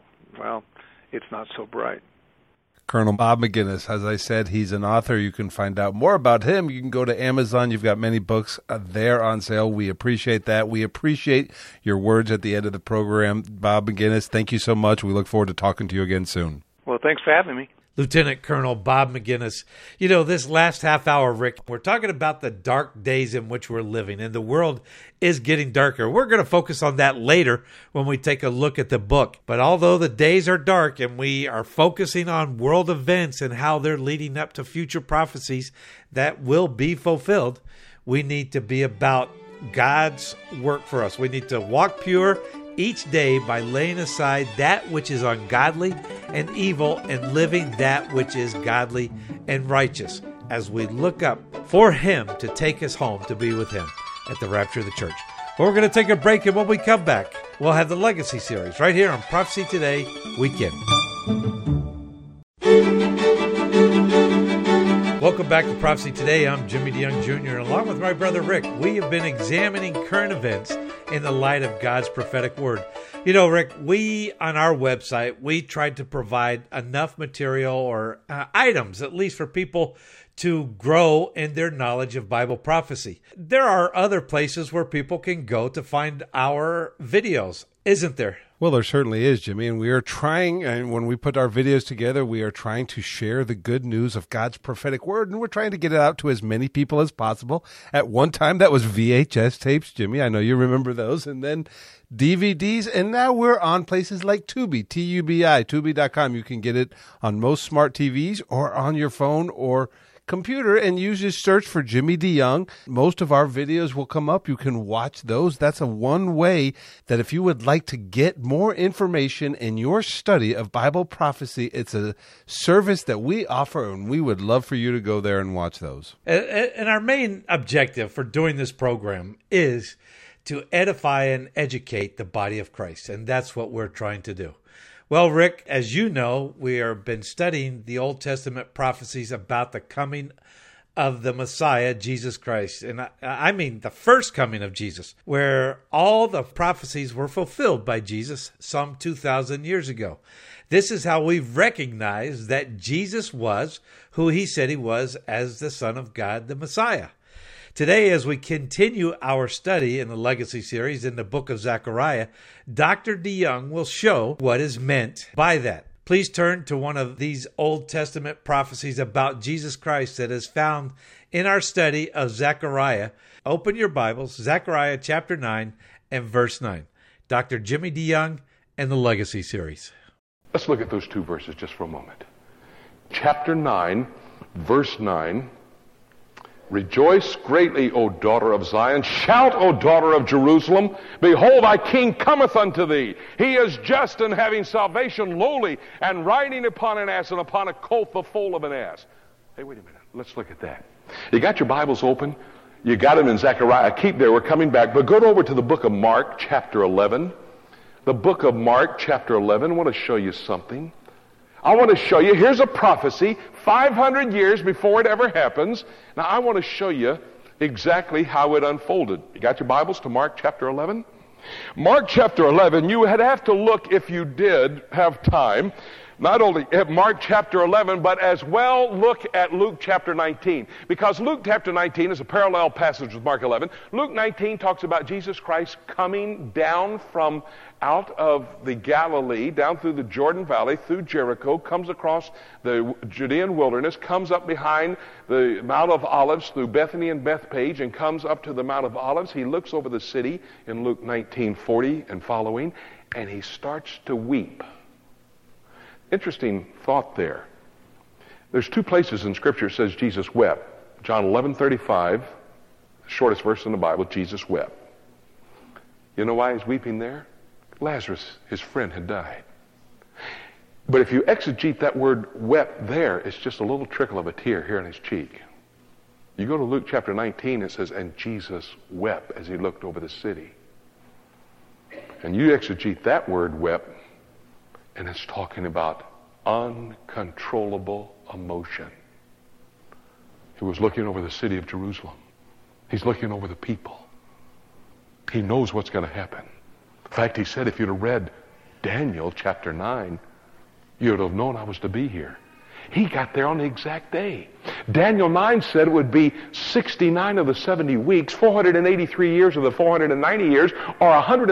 it's not so bright. Colonel Bob Maginnis, as I said, he's an author. You can find out more about him. You can go to Amazon. You've got many books there on sale. We appreciate that. We appreciate your words at the end of the program. Bob Maginnis, thank you so much. We look forward to talking to you again soon. Well, thanks for having me. Lieutenant Colonel Bob Maginnis. This last half hour, Rick, we're talking about the dark days in which we're living, and the world is getting darker. We're going to focus on that later when we take a look at the book. But although the days are dark and we are focusing on world events and how they're leading up to future prophecies that will be fulfilled, we need to be about God's work for us. We need to walk pure each day by laying aside that which is ungodly and evil and living that which is godly and righteous as we look up for Him to take us home to be with Him at the rapture of the church. Well, we're going to take a break, and when we come back, we'll have the Legacy series right here on Prophecy Today Weekend. Welcome back to Prophecy Today. I'm Jimmy DeYoung Jr., and along with my brother Rick, we have been examining current events in the light of God's prophetic word. Rick, we, on our website, we tried to provide enough material or items, at least for people to grow in their knowledge of Bible prophecy. There are other places where people can go to find our videos. isn't there? Well, there certainly is, Jimmy, and we are trying, and when we put our videos together, we are trying to share the good news of God's prophetic word, and we're trying to get it out to as many people as possible. At one time, that was VHS tapes, Jimmy. I know you remember those, and then DVDs, and now we're on places like Tubi, T-U-B-I, Tubi.com. You can get it on most smart TVs or on your phone or computer, and you just search for Jimmy DeYoung. Most of our videos will come up. You can watch those. That's a one way that if you would like to get more information in your study of Bible prophecy, it's a service that we offer, and we would love for you to go there and watch those. And our main objective for doing this program is to edify and educate the body of Christ, and that's what we're trying to do. Well, Rick, as you know, we have been studying the Old Testament prophecies about the coming of the Messiah, Jesus Christ. And I mean the first coming of Jesus, where all the prophecies were fulfilled by Jesus some 2,000 years ago. This is how we've recognized that Jesus was who he said he was as the Son of God, the Messiah. Today, as we continue our study in the Legacy series in the book of Zechariah, Dr. DeYoung will show what is meant by that. Please turn to one of these Old Testament prophecies about Jesus Christ that is found in our study of Zechariah. Open your Bibles, Zechariah chapter 9 and verse 9. Dr. Jimmy DeYoung and the Legacy series. Let's look at those two verses just for a moment. Chapter 9, verse 9. Rejoice greatly, O daughter of Zion. Shout, O daughter of Jerusalem. Behold, thy king cometh unto thee. He is just and having salvation, lowly, and riding upon an ass, and upon a colt the foal of an ass. Hey, wait a minute. Let's look at that. You got your Bibles open? You got them in Zechariah. Keep there. We're coming back. But go over to the book of Mark, chapter 11. The book of Mark, chapter 11. I want to show you something. I want to show you, here's a prophecy 500 years before it ever happens. Now, I want to show you exactly how it unfolded. You got your Bibles to Mark chapter 11? Mark chapter 11, you would have to look, if you did have time, not only at Mark chapter 11, but as well look at Luke chapter 19. Because Luke chapter 19 is a parallel passage with Mark 11. Luke 19 talks about Jesus Christ coming down from out of the Galilee, down through the Jordan Valley, through Jericho, comes across the Judean wilderness, comes up behind the Mount of Olives through Bethany and Bethpage, and comes up to the Mount of Olives. He looks over the city in Luke 19:40 and following, and he starts to weep. Interesting thought there. There's two places in Scripture it says Jesus wept. John 11:35, the shortest verse in the Bible, Jesus wept. You know why he's weeping there? Lazarus, his friend, had died. But if you exegete that word wept there, it's just a little trickle of a tear here on his cheek. You go to Luke chapter 19, it says, and Jesus wept as he looked over the city. And you exegete that word wept, and it's talking about uncontrollable emotion. He was looking over the city of Jerusalem. He's looking over the people. He knows what's going to happen. In fact, he said, if you'd have read Daniel chapter 9, you'd have known I was to be here. He got there on the exact day. Daniel 9 said it would be 69 of the 70 weeks, 483 years of the 490 years, or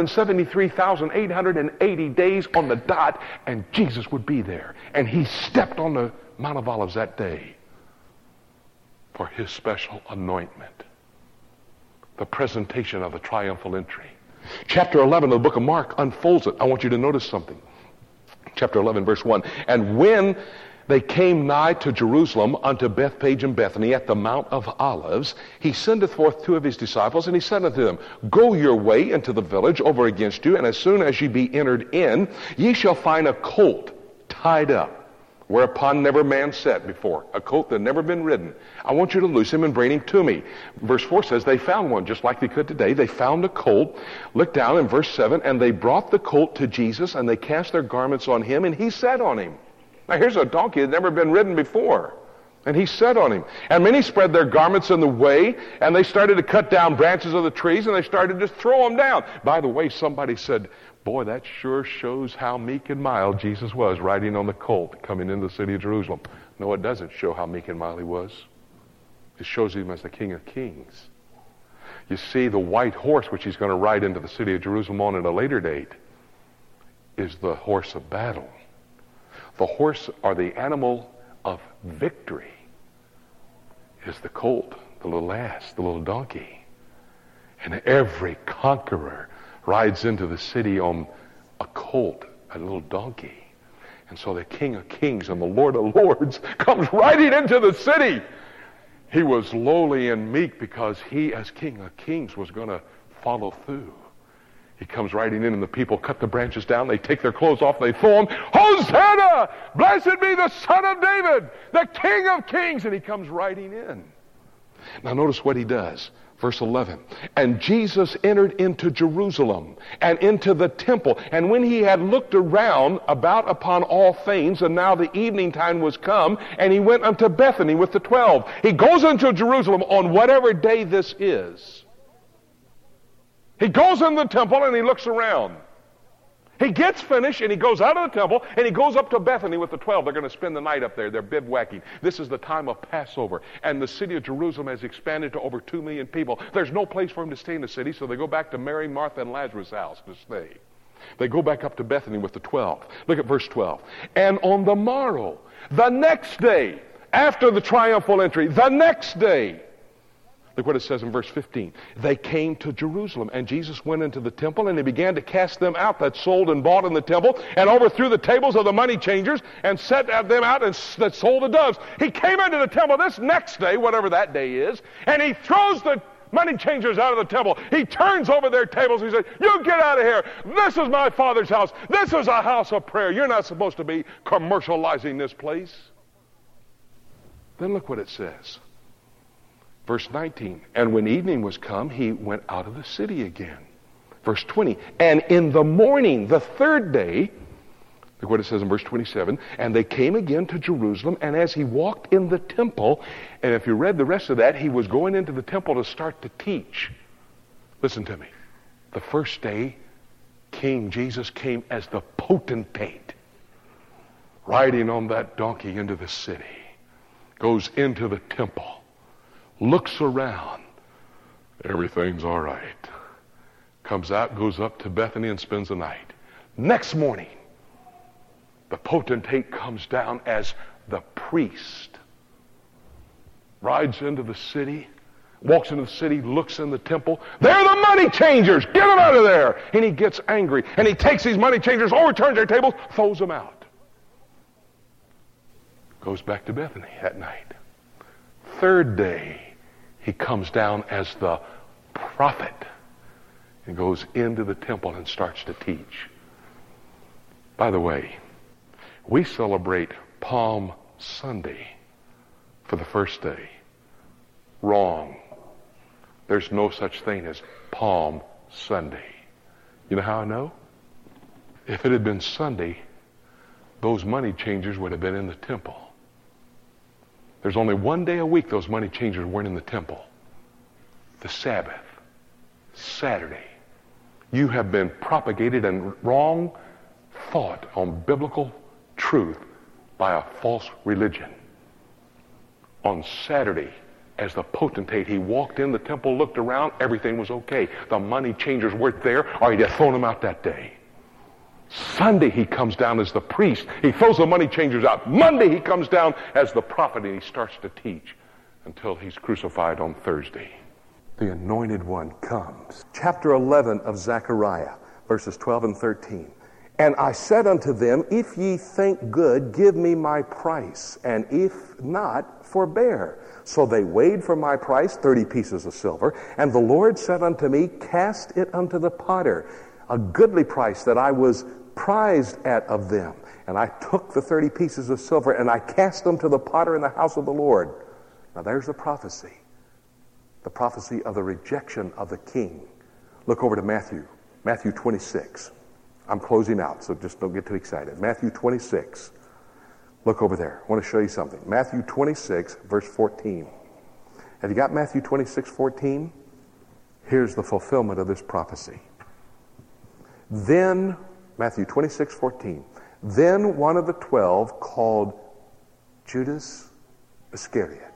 173,880 days on the dot, and Jesus would be there. And he stepped on the Mount of Olives that day for his special anointment, the presentation of the triumphal entry. Chapter 11 of the book of Mark unfolds it. I want you to notice something. Chapter 11, verse 1. And when they came nigh to Jerusalem unto Bethpage and Bethany at the Mount of Olives, he sendeth forth two of his disciples, and he said unto them, go your way into the village over against you, and as soon as ye be entered in, ye shall find a colt tied up, whereupon never man sat before, a colt that had never been ridden. I want you to loose him and bring him to me. Verse 4 says they found one, just like they could today. They found a colt. Look down in verse 7, and they brought the colt to Jesus, and they cast their garments on him, and he sat on him. Now here's a donkey that had never been ridden before, and he sat on him. And many spread their garments in the way, and they started to cut down branches of the trees, and they started to throw them down. By the way, somebody said, boy, that sure shows how meek and mild Jesus was riding on the colt coming into the city of Jerusalem. No, it doesn't show how meek and mild he was. It shows him as the King of Kings. You see, the white horse, which he's going to ride into the city of Jerusalem on at a later date, is the horse of battle. The horse, or the animal of victory, is the colt, the little ass, the little donkey. And every conqueror rides into the city on a colt, a little donkey. And so the King of Kings and the Lord of Lords comes riding into the city. He was lowly and meek because he, as King of Kings, was going to follow through. He comes riding in, and the people cut the branches down. They take their clothes off. They throw them. Hosanna! Blessed be the Son of David, the King of Kings. And he comes riding in. Now notice what he does. Verse 11. And Jesus entered into Jerusalem and into the temple. And when he had looked around about upon all things, and now the evening time was come, and he went unto Bethany with the 12. He goes into Jerusalem on whatever day this is. He goes in the temple and he looks around. He gets finished and he goes out of the temple and he goes up to Bethany with the 12. They're going to spend the night up there. They're bivouacking. This is the time of Passover. And the city of Jerusalem has expanded to over 2 million people. There's no place for them to stay in the city, so they go back to Mary, Martha, and Lazarus' house to stay. They go back up to Bethany with the 12. Look at verse 12. And on the morrow, the next day, after the triumphal entry, the next day, look what it says in verse 15. They came to Jerusalem, and Jesus went into the temple, and he began to cast them out that sold and bought in the temple, and overthrew the tables of the money changers, and set them out that sold the doves. He came into the temple this next day, whatever that day is, and he throws the money changers out of the temple. He turns over their tables. He says, you get out of here. This is my Father's house. This is a house of prayer. You're not supposed to be commercializing this place. Then look what it says. Verse 19, and when evening was come, he went out of the city again. Verse 20, and in the morning, the third day, look what it says in verse 27, and they came again to Jerusalem, and as he walked in the temple, and if you read the rest of that, he was going into the temple to start to teach. Listen to me. The first day, King Jesus came as the potentate, riding on that donkey into the city, goes into the temple, looks around. Everything's all right. Comes out, goes up to Bethany and spends the night. Next morning, the potentate comes down as the priest. Rides into the city, walks into the city, looks in the temple. They're the money changers. Get them out of there. And he gets angry. And he takes these money changers, overturns their tables, throws them out. Goes back to Bethany that night. Third day, he comes down as the prophet and goes into the temple and starts to teach. By the way, we celebrate Palm Sunday for the first day. Wrong. There's no such thing as Palm Sunday. You know how I know? If it had been Sunday, those money changers would have been in the temple. There's only one day a week those money changers weren't in the temple. The Sabbath. Saturday. You have been propagated in wrong thought on biblical truth by a false religion. On Saturday, as the potentate, he walked in the temple, looked around, everything was okay. The money changers weren't there, or he'd have thrown them out that day. Sunday he comes down as the priest. He throws the money changers out. Monday he comes down as the prophet and he starts to teach until he's crucified on Thursday. The Anointed One comes. Chapter 11 of Zechariah, verses 12 and 13. And I said unto them, if ye think good, give me my price, and if not, forbear. So they weighed for my price 30 pieces of silver. And the Lord said unto me, cast it unto the potter, a goodly price that I was prized at of them. And I took the 30 pieces of silver and I cast them to the potter in the house of the Lord. Now there's the prophecy of the rejection of the king. Look over to Matthew 26. I'm closing out, so just don't get too excited. Matthew 26. Look over there. I want to show you something. Matthew 26, verse 14. Have you got Matthew 26, 14? Here's the fulfillment of this prophecy. Then, Matthew 26, 14, then one of the 12, called Judas Iscariot,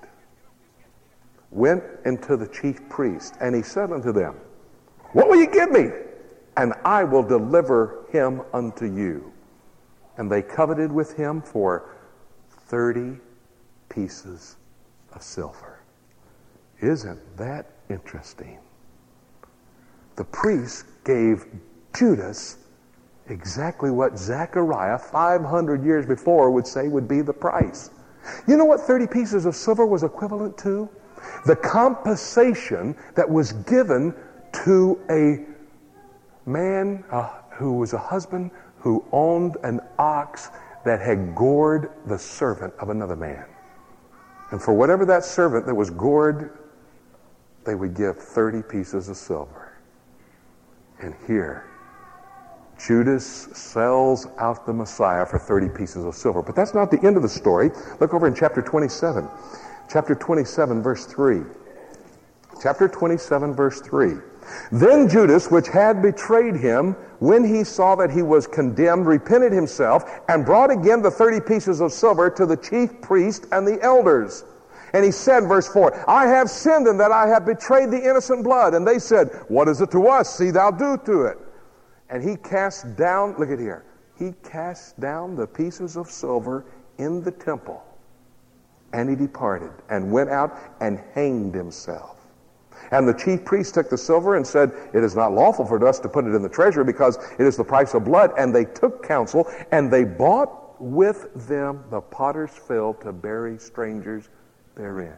went into the chief priest, and he said unto them, what will you give me and I will deliver him unto you. And they coveted with him for 30 pieces of silver. Isn't that interesting? The priest gave Judas exactly what Zechariah 500 years before would say would be the price. You know what 30 pieces of silver was equivalent to? The compensation that was given to a man who was a husband who owned an ox that had gored the servant of another man. And for whatever that servant that was gored, they would give 30 pieces of silver. And here, Judas sells out the Messiah for 30 pieces of silver. But that's not the end of the story. Look over in chapter 27. Chapter 27, verse 3. Chapter 27, verse 3. Then Judas, which had betrayed him, when he saw that he was condemned, repented himself, and brought again the 30 pieces of silver to the chief priest and the elders. And he said, verse 4, I have sinned in that I have betrayed the innocent blood. And they said, what is it to us? See thou do to it. And he cast down, look at here, he cast down the pieces of silver in the temple. And he departed and went out and hanged himself. And the chief priest took the silver and said, it is not lawful for us to put it in the treasury because it is the price of blood. And they took counsel and they bought with them the potter's fill to bury strangers therein.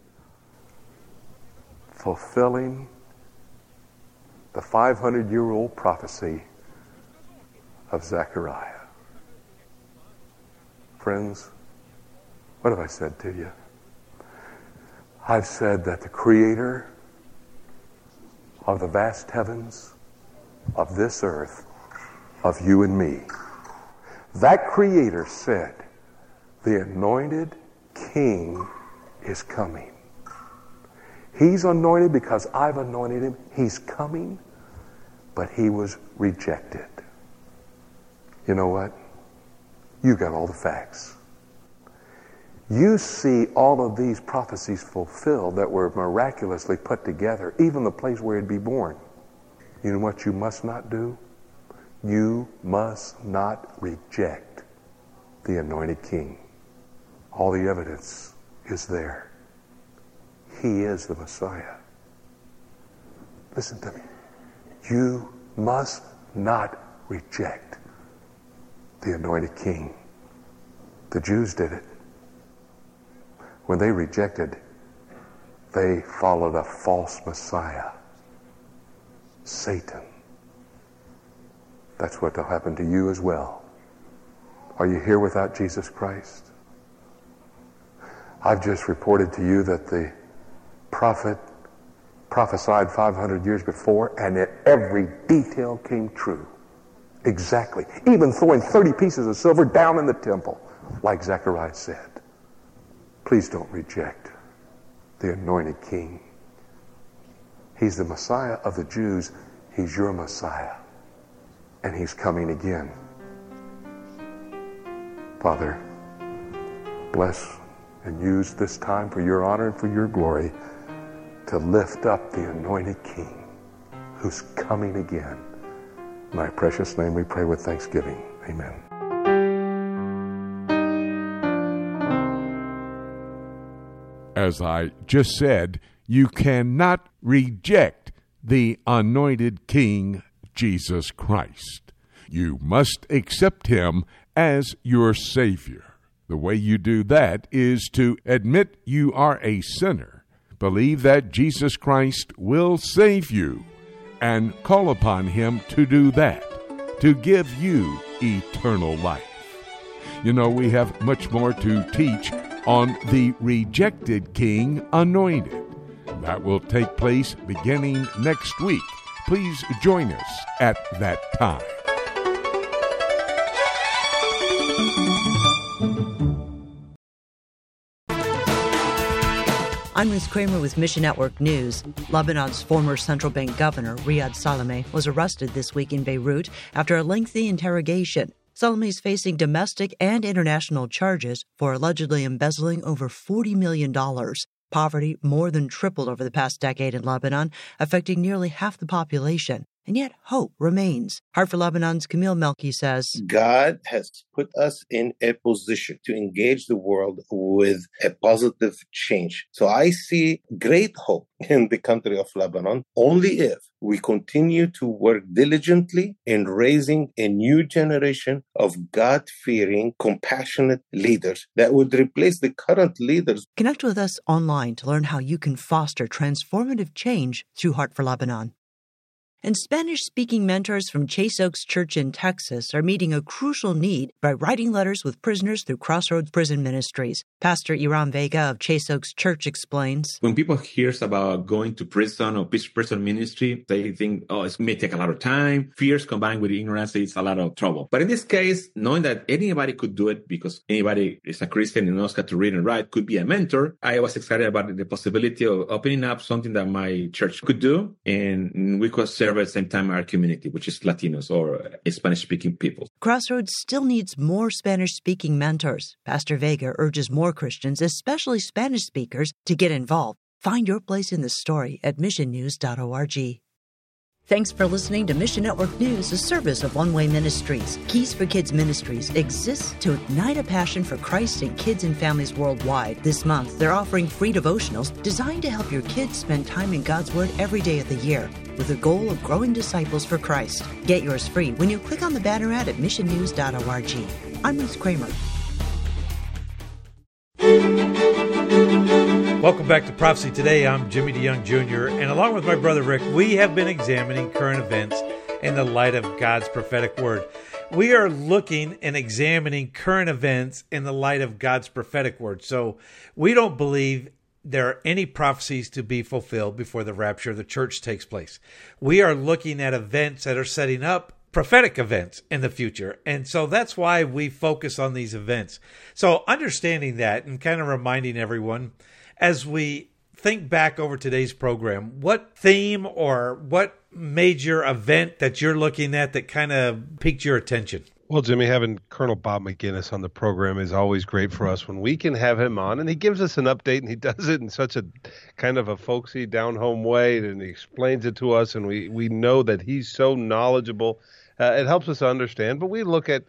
Fulfilling the 500-year-old prophecy of Zechariah. Friends, what have I said to you? I've said that the Creator of the vast heavens, of this earth, of you and me, that Creator said, the anointed King is coming. He's anointed because I've anointed him. He's coming, but he was rejected. You know what? You got all the facts. You see all of these prophecies fulfilled that were miraculously put together, even the place where he'd be born. You know what you must not do? You must not reject the anointed King. All the evidence is there. He is the Messiah. Listen to me. You must not reject the anointed King. The Jews did it. When they rejected, they followed a false Messiah, Satan. That's what will happen to you as well. Are you here without Jesus Christ? I've just reported to you that the prophet prophesied 500 years before, and that every detail came true. Exactly. Even throwing 30 pieces of silver down in the temple, like Zechariah said. Please don't reject the anointed King. He's the Messiah of the Jews. He's your Messiah. And he's coming again. Father, bless and use this time for your honor and for your glory to lift up the anointed King who's coming again. In thy precious name we pray with thanksgiving. Amen. As I just said, you cannot reject the anointed King, Jesus Christ. You must accept him as your Savior. The way you do that is to admit you are a sinner, believe that Jesus Christ will save you, and call upon him to do that, to give you eternal life. You know, we have much more to teach on the rejected King anointed. That will take place beginning next week. Please join us at that time. I'm Ruth Kramer with Mission Network News. Lebanon's former central bank governor, Riyad Salameh, was arrested this week in Beirut after a lengthy interrogation. Salameh is facing domestic and international charges for allegedly embezzling over $40 million. Poverty more than tripled over the past decade in Lebanon, affecting nearly half the population. and yet hope remains. Heart for Lebanon's Camille Melky says, God has put us in a position to engage the world with a positive change. So I see great hope in the country of Lebanon only if we continue to work diligently in raising a new generation of God-fearing, compassionate leaders that would replace the current leaders. Connect with us online to learn how you can foster transformative change through Heart for Lebanon. And Spanish-speaking mentors from Chase Oaks Church in Texas are meeting a crucial need by writing letters with prisoners through Crossroads Prison Ministries. Pastor Iran Vega of Chase Oaks Church explains. When people hear about going to prison or prison ministry, they think, oh, it may take a lot of time. Fears combined with ignorance, it's a lot of trouble. But in this case, knowing that anybody could do it because anybody is a Christian and knows how to read and write, could be a mentor, I was excited about the possibility of opening up something that my church could do, and we could serve at the same time our community, which is Latinos or Spanish-speaking people. Crossroads still needs more Spanish-speaking mentors. Pastor Vega urges more Christians, especially Spanish speakers, to get involved. Find your place in the story at missionnews.org. Thanks for listening to Mission Network News, a service of One Way Ministries. Keys for Kids Ministries exists to ignite a passion for Christ in kids and families worldwide. This month, they're offering free devotionals designed to help your kids spend time in God's Word every day of the year, with the goal of growing disciples for Christ. Get yours free when you click on the banner ad at missionnews.org. I'm Ruth Kramer. Welcome back to Prophecy Today. I'm Jimmy DeYoung Jr., and along with my brother Rick, we have been examining current events in the light of God's prophetic word. We are looking and examining current events in the light of God's prophetic word. So we don't believe there are any prophecies to be fulfilled before the rapture of the church takes place. We are looking at events that are setting up prophetic events in the future. And so that's why we focus on these events. So understanding that and kind of reminding everyone, as we think back over today's program, what theme or what major event that you're looking at that kind of piqued your attention? Well, Jimmy, having Colonel Bob McGinnis on the program is always great for us when we can have him on, and he gives us an update, and he does it in such a kind of a folksy, down-home way, and he explains it to us, and we know that he's so knowledgeable. It helps us understand, but we look at,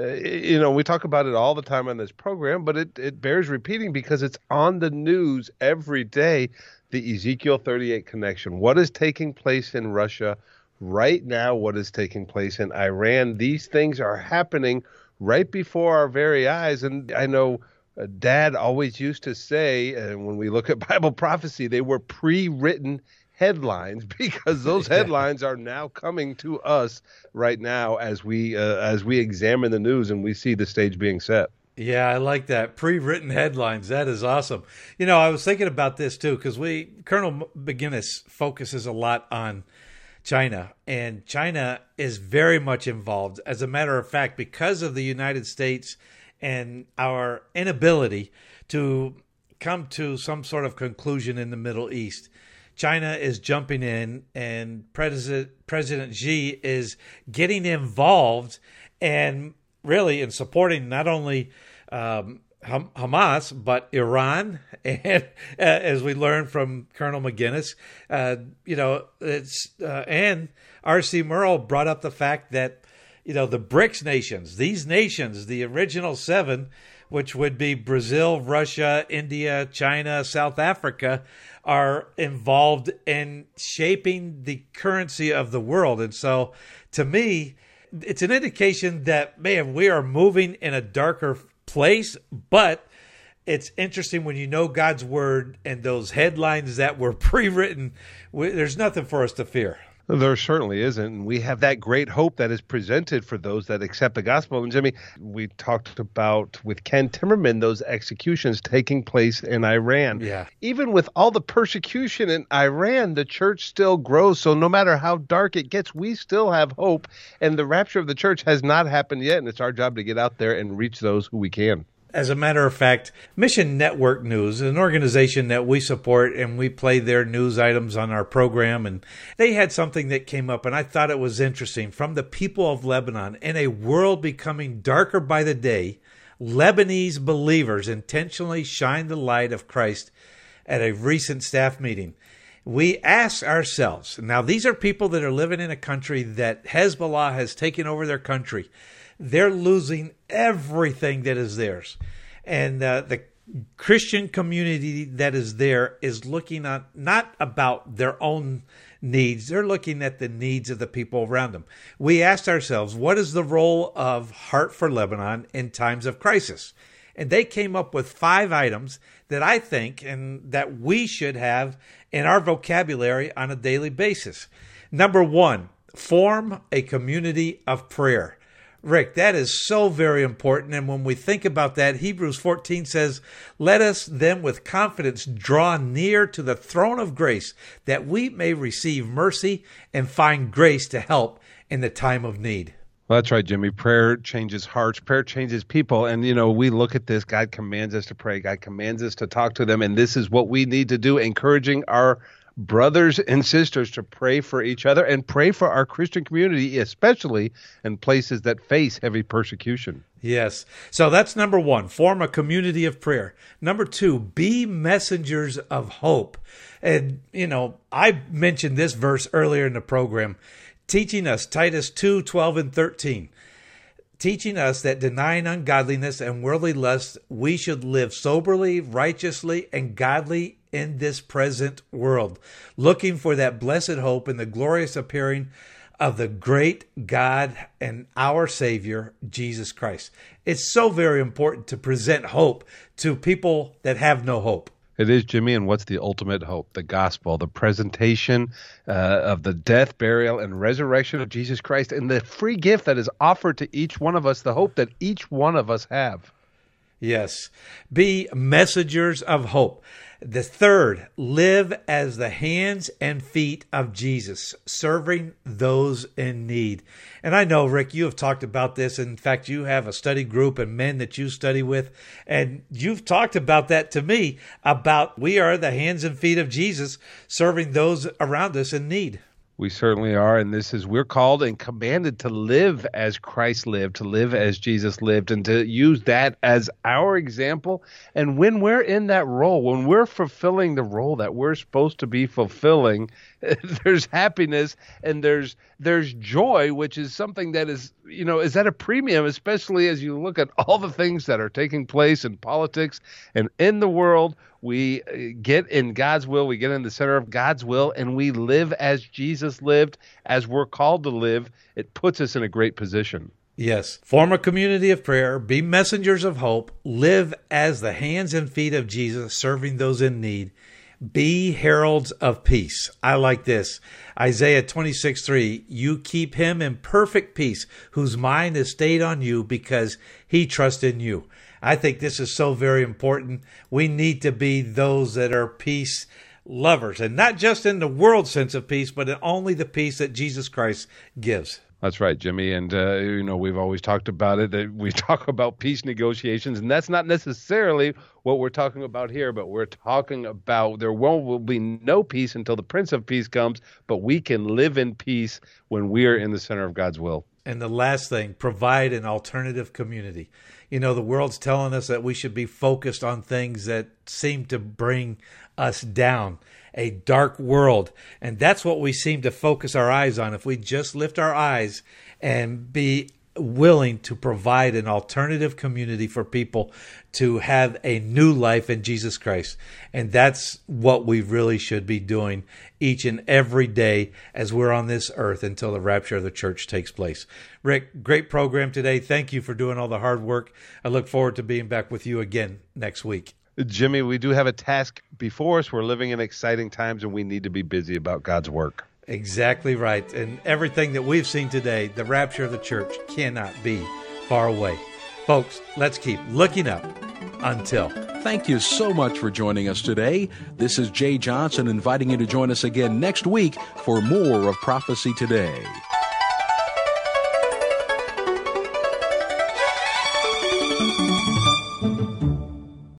we talk about it all the time on this program, but it bears repeating because it's on the news every day, the Ezekiel 38 connection. What is taking place in Russia right now? What is taking place in Iran? These things are happening right before our very eyes. And I know Dad always used to say, when we look at Bible prophecy, they were pre-written headlines because those headlines are now coming to us right now as we examine the news and we see the stage being set. Yeah, I like that. Pre-written headlines. That is awesome. I was thinking about this too because Colonel McGinnis focuses a lot on China, and China is very much involved. As a matter of fact, because of the United States and our inability to come to some sort of conclusion in the Middle East, China is jumping in, and President Xi is getting involved and really in supporting not only Hamas, but Iran. And as we learned from Colonel McGinnis, and R.C. Merle brought up the fact that, the BRICS nations, these nations, the original 7, which would be Brazil, Russia, India, China, South Africa, are involved in shaping the currency of the world. And so, to me, it's an indication that, man, we are moving in a darker place, but it's interesting when you know God's word and those headlines that were pre-written, there's nothing for us to fear. There certainly isn't. And we have that great hope that is presented for those that accept the gospel. And Jimmy, we talked about with Ken Timmerman, those executions taking place in Iran. Yeah. Even with all the persecution in Iran, the church still grows. So no matter how dark it gets, we still have hope. And the rapture of the church has not happened yet. And it's our job to get out there and reach those who we can. As a matter of fact, Mission Network News is an organization that we support, and we play their news items on our program. And they had something that came up, and I thought it was interesting. From the people of Lebanon, in a world becoming darker by the day, Lebanese believers intentionally shine the light of Christ at a recent staff meeting. we ask ourselves, now these are people that are living in a country that Hezbollah has taken over their country. They're losing everything that is theirs. And the Christian community that is there is looking at not about their own needs. They're looking at the needs of the people around them. We asked ourselves, what is the role of Heart for Lebanon in times of crisis? And they came up with 5 items that I think and that we should have in our vocabulary on a daily basis. Number 1, form a community of prayer. Rick, that is so very important. And when we think about that, Hebrews 14 says, let us then with confidence draw near to the throne of grace, that we may receive mercy and find grace to help in the time of need. Well, that's right, Jimmy. Prayer changes hearts. Prayer changes people. And, we look at this. God commands us to pray. God commands us to talk to them. And this is what we need to do, encouraging our brothers and sisters to pray for each other and pray for our Christian community, especially in places that face heavy persecution. Yes. So that's number 1, form a community of prayer. Number 2, be messengers of hope. And, I mentioned this verse earlier in the program, teaching us, Titus 2:12 and 13, teaching us that denying ungodliness and worldly lust, we should live soberly, righteously, and godly in this present world, looking for that blessed hope and the glorious appearing of the great God and our Savior, Jesus Christ. It's so very important to present hope to people that have no hope. It is, Jimmy, and what's the ultimate hope? The gospel, the presentation of the death, burial, and resurrection of Jesus Christ, and the free gift that is offered to each one of us, the hope that each one of us have. Yes. Be messengers of hope. The third, live as the hands and feet of Jesus, serving those in need. And I know, Rick, you have talked about this. In fact, you have a study group and men that you study with, and you've talked about that to me, about we are the hands and feet of Jesus, serving those around us in need. We certainly are, and we're called and commanded to live as Christ lived, to live as Jesus lived, and to use that as our example. And when we're in that role, when we're fulfilling the role that we're supposed to be fulfilling, there's happiness and there's joy, which is something that is at a premium, especially as you look at all the things that are taking place in politics and in the world. We get in God's will, we get in the center of God's will, and we live as Jesus lived, as we're called to live. It puts us in a great position. Yes. Form a community of prayer, be messengers of hope, live as the hands and feet of Jesus, serving those in need. Be heralds of peace. I like this. Isaiah 26:3, you keep him in perfect peace, whose mind is stayed on you because he trusts in you. I think this is so very important. We need to be those that are peace lovers, and not just in the world sense of peace, but in only the peace that Jesus Christ gives. That's right, Jimmy. And, we've always talked about it. We talk about peace negotiations, and that's not necessarily what we're talking about here, but we're talking about there will be no peace until the Prince of Peace comes, but we can live in peace when we are in the center of God's will. And the last thing, provide an alternative community. The world's telling us that we should be focused on things that seem to bring us down, a dark world. And that's what we seem to focus our eyes on. If we just lift our eyes and be willing to provide an alternative community for people to have a new life in Jesus Christ. And that's what we really should be doing each and every day as we're on this earth until the rapture of the church takes place. Rick, great program today. Thank you for doing all the hard work. I look forward to being back with you again next week. Jimmy, we do have a task before us. We're living in exciting times, and we need to be busy about God's work. Exactly right. And everything that we've seen today, the rapture of the church cannot be far away. Folks, let's keep looking up until. Thank you so much for joining us today. This is Jay Johnson inviting you to join us again next week for more of Prophecy Today.